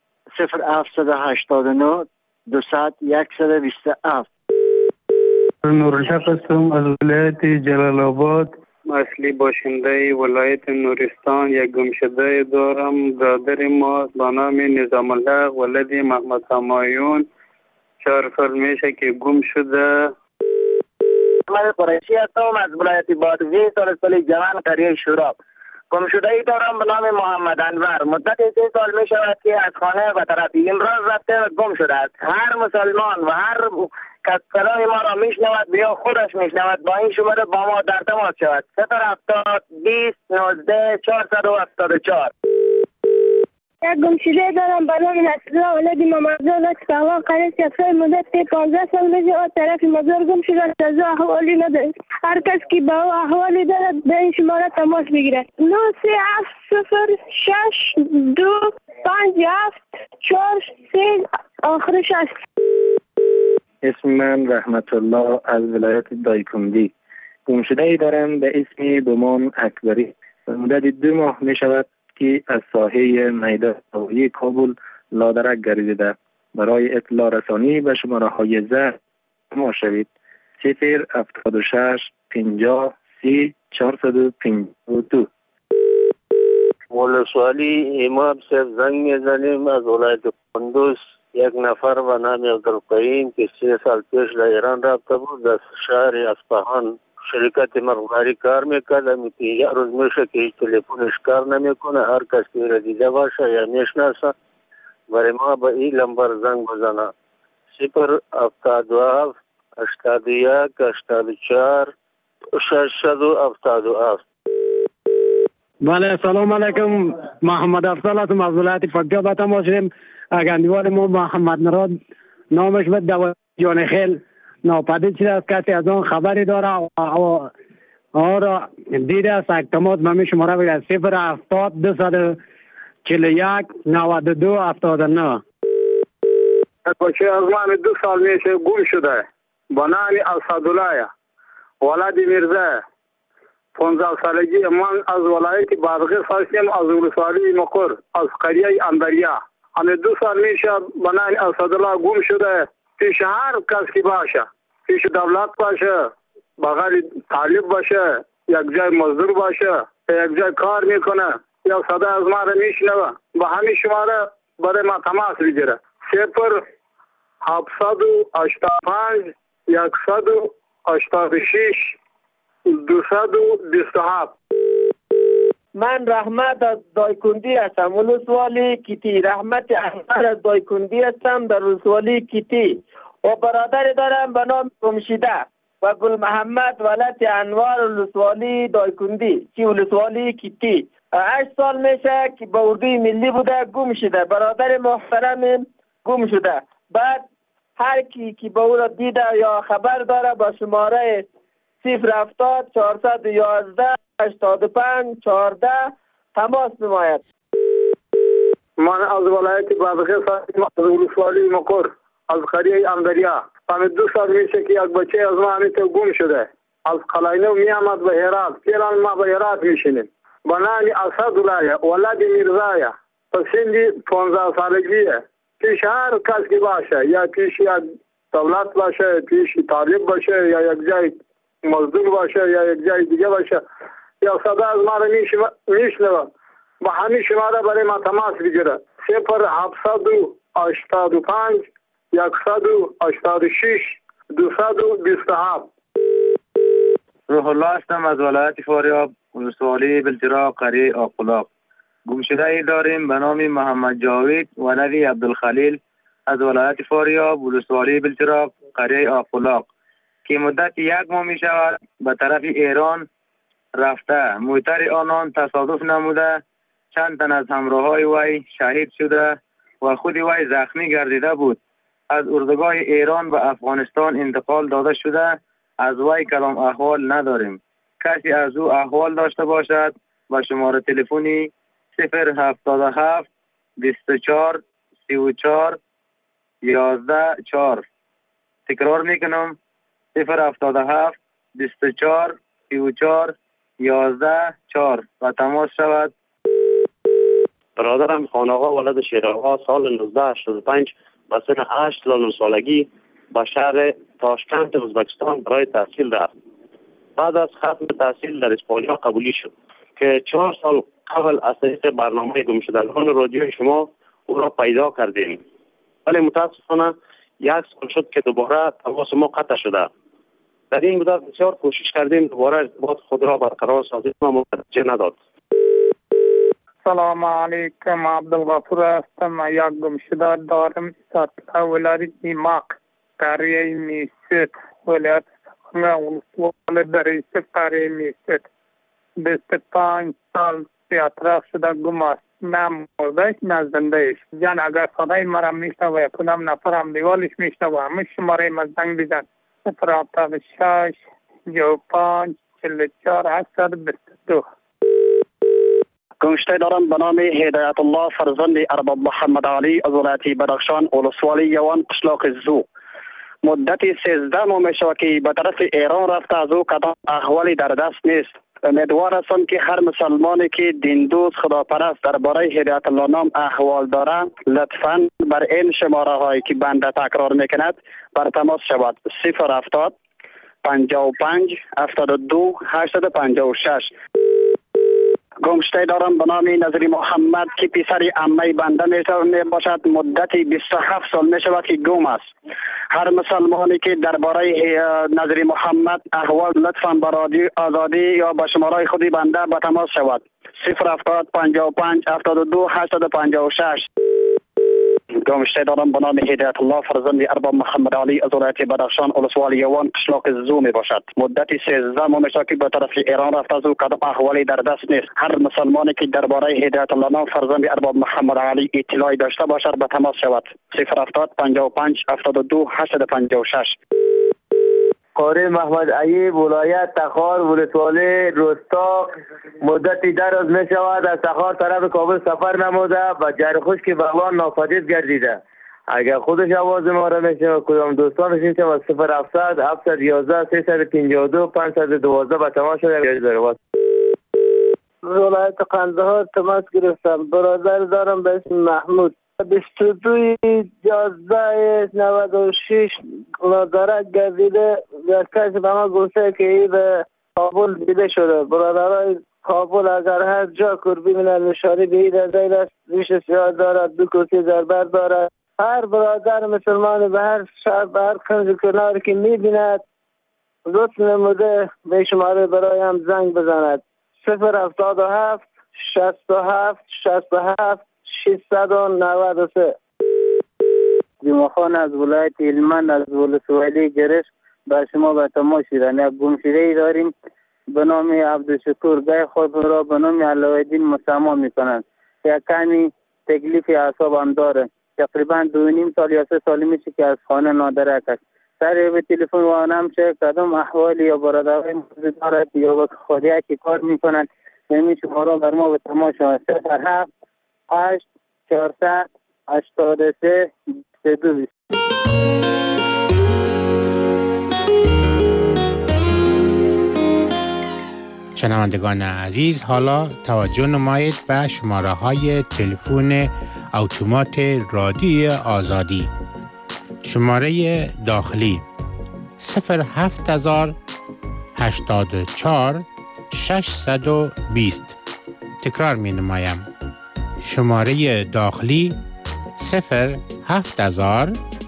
0789 200 127. نورالحق هستم از ولایت جلال آباد. اصلی باشنده ولایت نورستان. یک گمشده دارم، برادر ما با نام نظام الحق ولد محمد همایون. 4 سال میشه که گم شده. من قریشی هستم از ولایت بادغیس ولسوالی جوان قریه شوراب. گمشده ای دارم به نام محمد انور. مدت 3 سال می شود که از خانه به طرف امراض رفته و گم شده است. هر مسلمان و هر کس صدای ما را می شنود بیا خودش می شنود با این شماره با ما در تماس شود 070 20 19 474. یک گمشده دارم به نام نصرالله ولد محمدزاد از فهوان قریه سفر. مدت 15 سال میشه از طرف مزار گم شده است. از احوالی ندارد. هر کس که با احوالی دارد به این شماره تماس بگیرد 9370625743 آخرش است. اسم من رحمت الله از ولایت دایکندی. گمشده ای دارم به اسم بومان اکبری. مدت 2 ماه می شود که از ساحه میدان هوایی کابل لادرک گردیده. برای اطلاع رسانی به شماره های زرد ما شوید 076 50 30 452. ولسوالی امام صاحب زنگ میزنیم از ولایت کندوز. یک نفر به نام عبدالقیوم که 3 سال پیش در ایران رفته بود، در شهر اصفهان شرکت مخبری کار میکرد. امیتی 1 روز میشه که هیچ تلفنش کار نمیکنه. هر کس که را دیده باشه یا میشناسه برای ما به این لمبر زنگ بزنه 077 81 84 677. بله سلام علیکم. محمد افضل هستم از ولایت پکتیا به تماس شدیم. اگندوار ما محمد مراد نامش به دو جان خیل ناپدید شده است. کسی از آن خبری داره آن دیده است تماس به می شماره بگیرد 070 241 92 79. بچه از من 2 سال میشه گم شده با نام اسدالله ولد میرزا. 15 سالگی. من از ولایت بادغیس هستم از ولسوالی مقر از قریه اندریا. همه 2 سال میشه به نام اسدالله گم شده. پیش هر کس که باشه، پیش دولت باشه، بغیر طالب باشه، یک جای مزدور باشه، یک جای کار میکنه یا صدا از ما را میشنوه با همین شماره برای ما تماس بگیره 0785 186 227. من رحمت از دایکندی هستم، ولسوالی کیتی. رحمت احمد از دایکندی هستم در ولسوالی کیتی و برادر دارم به نام گمشیده و گل محمد ولد انوار ولسوالی دایکندی چی ولسوالی کیتی. 8 سال میشه که به اردوی ملی بوده گم شده. برادر محترم گم شده. بعد هر کی که به او را دیده یا خبر داره با شماره 070 411 85 14 تماس نماید. من از ولایت بادغیس از ولسوالی مقر از قریه امدریا. همین 2 سال میشه که یک بچه از ما همیشه گم شده. از قلاینو می آمد به هرات. فعلا ما به هرات میشینیم. بنانی اسدالله ولد میرزایه سنی 15 سالگیه. پیش هر کس که باشه یا پیش یک دولت باشه پیش طالب باشه یا یک جای مزدور باشه یا یک جای دیگه باشه یا صدا از ما را میشنوه با همین شماره برای ما تماس بگیره 0785 186 227. روح الله هستم از ولایت فاریاب ولسوالی بلچراغ قریه آقلاق. گمشده ای داریم به نام محمد جاوید ولدی عبدالخلیل از ولایت فاریاب ولسوالی بلچراغ قریه آقلاق که مدت 1 ماه می شود به طرف ایران رفته. محتر آنان تصادف نموده چند تن از همراه های وی شهید شده و خود وی زخمی گردیده بود. از اردوگاه ایران به افغانستان انتقال داده شده. از وی کلام احوال نداریم. کسی از او احوال داشته باشد با شماره تلفنی 077 24 34 11 4. تکرار میکنم 077 24 34 11 4 و تماس شود. برادرم خانآقا ولد شیرآقا سال 1985 و سن 8 سالگی به شهر تاشکند ازبکستان برای تحصیل رفت. بعد از ختم تحصیل در اسپانیا قبولی شد که 4 سال قبل از طریق برنامه گمشدگان رادیو شما او را پیدا کردیم. ولی متاسفانه 1 سال شد که دوباره تماس ما قطع شده. در این مدت بسیار کوشش کردیم دوباره ارتباط خود را برقرار سازیم اما نتیجه نداد. سلام علیکم، عبدالغفور هستم. یک گمشده دارم سطح ولایت نیماق قریه میست ولایت ولسوالی دریسه قریه میست 25 سال اطراف شده گم است. نه مردهش نه زندهش. جان اگر صدای مرا میشنوه کدام نفر هم دیوالش میشنوه همه شماره ما زنگ بزن 076 55 44 822. گمشته دارم به نام هدایت الله فرزند ارباب محمد علی از ولایت بدخشان ولسوالی یوان قشلاق زو. مدت 13 ماه می شود که به طرف ایران رفته. از او کدام احوالی در دست نیست. امیدوار هستم که هر مسلمانی که دین دوست خداپرست درباره هدایت الله نام احوال دارد لطفاً بر این شماره هایی که بنده تکرار میکند بر تماس شود 070 55 72 856. گمشته دارم به نام نظری محمد که پسر عمه بنده می باشد. مدت 27 سال می شود که گم است. هر مسلمانی که درباره نظری محمد احوال لطفاً به رادیو آزادی یا با شماره خودی بنده به تماس شود 070 55 72 856. گمشته دارم به نام هدایت الله فرزند ارباب محمد علی از ولایت بدخشان ولسوالی یوان قشلاق زو می باشد. مدت 13 ماه میشه که به طرف ایران رفته. از او کدام احوالی در دست نیست. هر مسلمانی که درباره هدایت الله نام فرزند ارباب محمد علی اطلاعی داشته باشد به تماس شود 070 55 72 856. قاری محمد ایوب ولایت تخار ولسوالی روستا مدتی دراز می شود از تخار طرف کابل سفر نموده و جرخوش که بغلان ناپدید گردیده. اگر خودش آواز ما را میشه کدام دوستانش میشه و 0700 711 352 512 به تماس شده. ولایت قندهار تماس گرفتم. برادر دارم به اسم محمود 22/11/96 مدارک گردیده. یک کسی به ما گفته که این به کابل دیده شده. برادرای کابل اگر هر جا کربی من نشانی به این ازایل است، ریش سیاه دارد، دو کسی زربر دارد. هر برادر مسلمان به هر شهر به هر کنج کنار که میبیند لطف نموده به شماره برایم زنگ بزند. 077 67 67 693. جمعه خان از ولایت هلمند از ولسوالی گرش با شما به تماس شدن. یک گمشده داریم به نام عبدالشکور، گای خود را به نام علاءالدین مسما میکنند. یک کمی تکلیف اعصاب هم داره. تقریبا 2.5 سال یا 3 سال میشه که از خانه نادرک است. سر به تلفن وانم چه کدام احوالی یا برادرای موجود دارد یا به خودی که کار میکنند نمی شما را بر ما به تماس شما. 07 8 400 83 22. شنوندگان عزیز، حالا توجه نمایید به شماره های تلفن اتومات رادیوی آزادی. شماره داخلی 07000 84 620. تکرار می نمایم. شماره داخلی 07000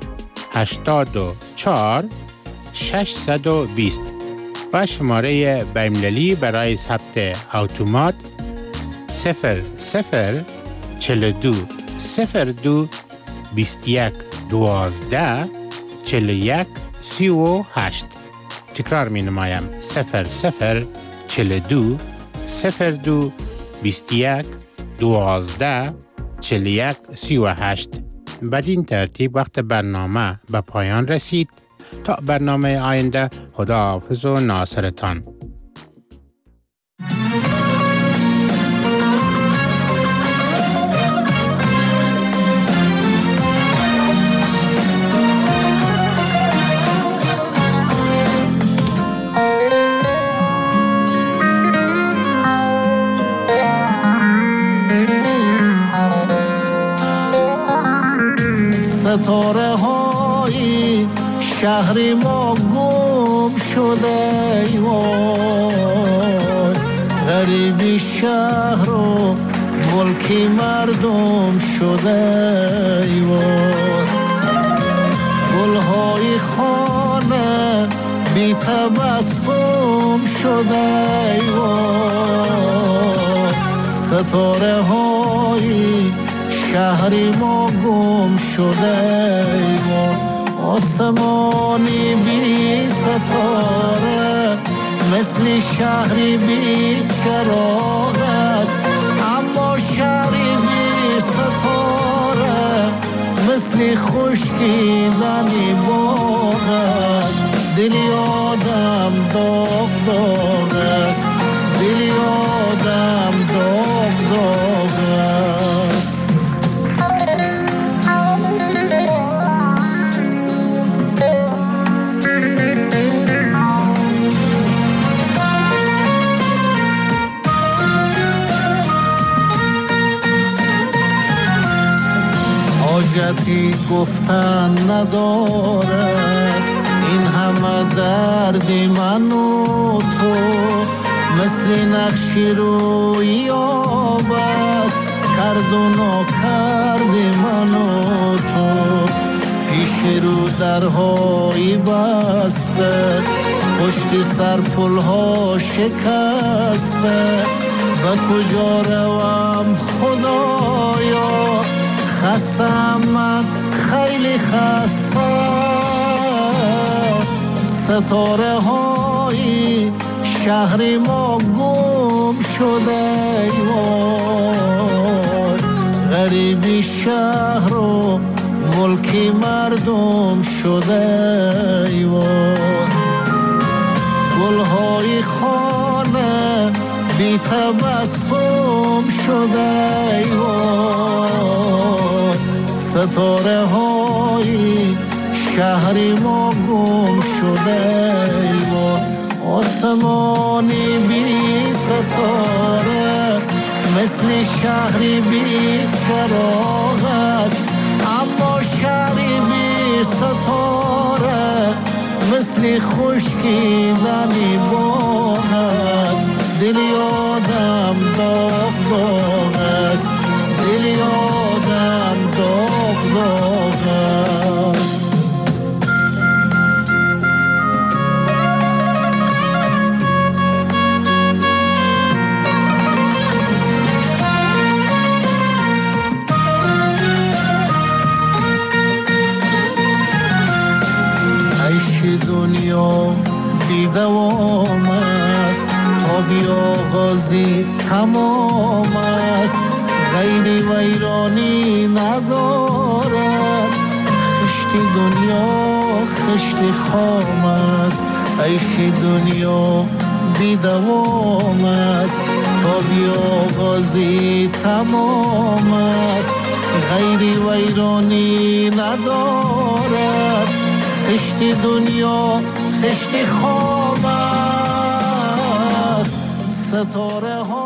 84 620 و شماره بین‌المللی برای ثبت اتومات 0042 02 21 12 41 38. تکرار می نمایم. 0042 02 21 12 41 38. بدین ترتیب وقت برنامه به پایان رسید. تا برنامه آینده، خداحافظ و ناصرتان. ستاره های شهر ما گم شده وای، غریبی شهر و ملکی مردم شده وای، گلهای خانه بی تبسم شده وای، ستاره های شهر ما گم شده وای، آسمانی بی ستاره مثل شهری بی چراغ است، اما شهری بی ستاره مثل خشکیدنی باغ است. دلی آدم داغ داغ است، دلی آدم داغ داغ است. حاجتی گفتن ندارد این همه درد من و تو، مثل نقشی روی آب است کرد و ناکرد من و تو، پیش رو درهای بسته پشت سر پلها شکسته، به کجا روم خدایا خستم من خیلی خسته. ستاره های شهر ما گم شده وای، غریبی شهر و ملکی مردم شده وای، گلهای خانه بی تبسم شده وای، ستاره های شهر ما گم شده وای، آسمانی بی ستاره مثل شهری بی چراغ است، اما شهری بی ستاره مثل خشکیدنی باغ است. دلی آدم داغ داغ است، دلی آدم داغ داغ است. دنیا بی دوام است، تا بی آغازی تمام است، غیر ویرانی ندارد. خشت دنیا خشت خام است، عیش دنیا بی دوام است، تا بی آغازی تمام است، غیر ویرانی ندارد. خشت دنیا خشت خواب است، ستاره ها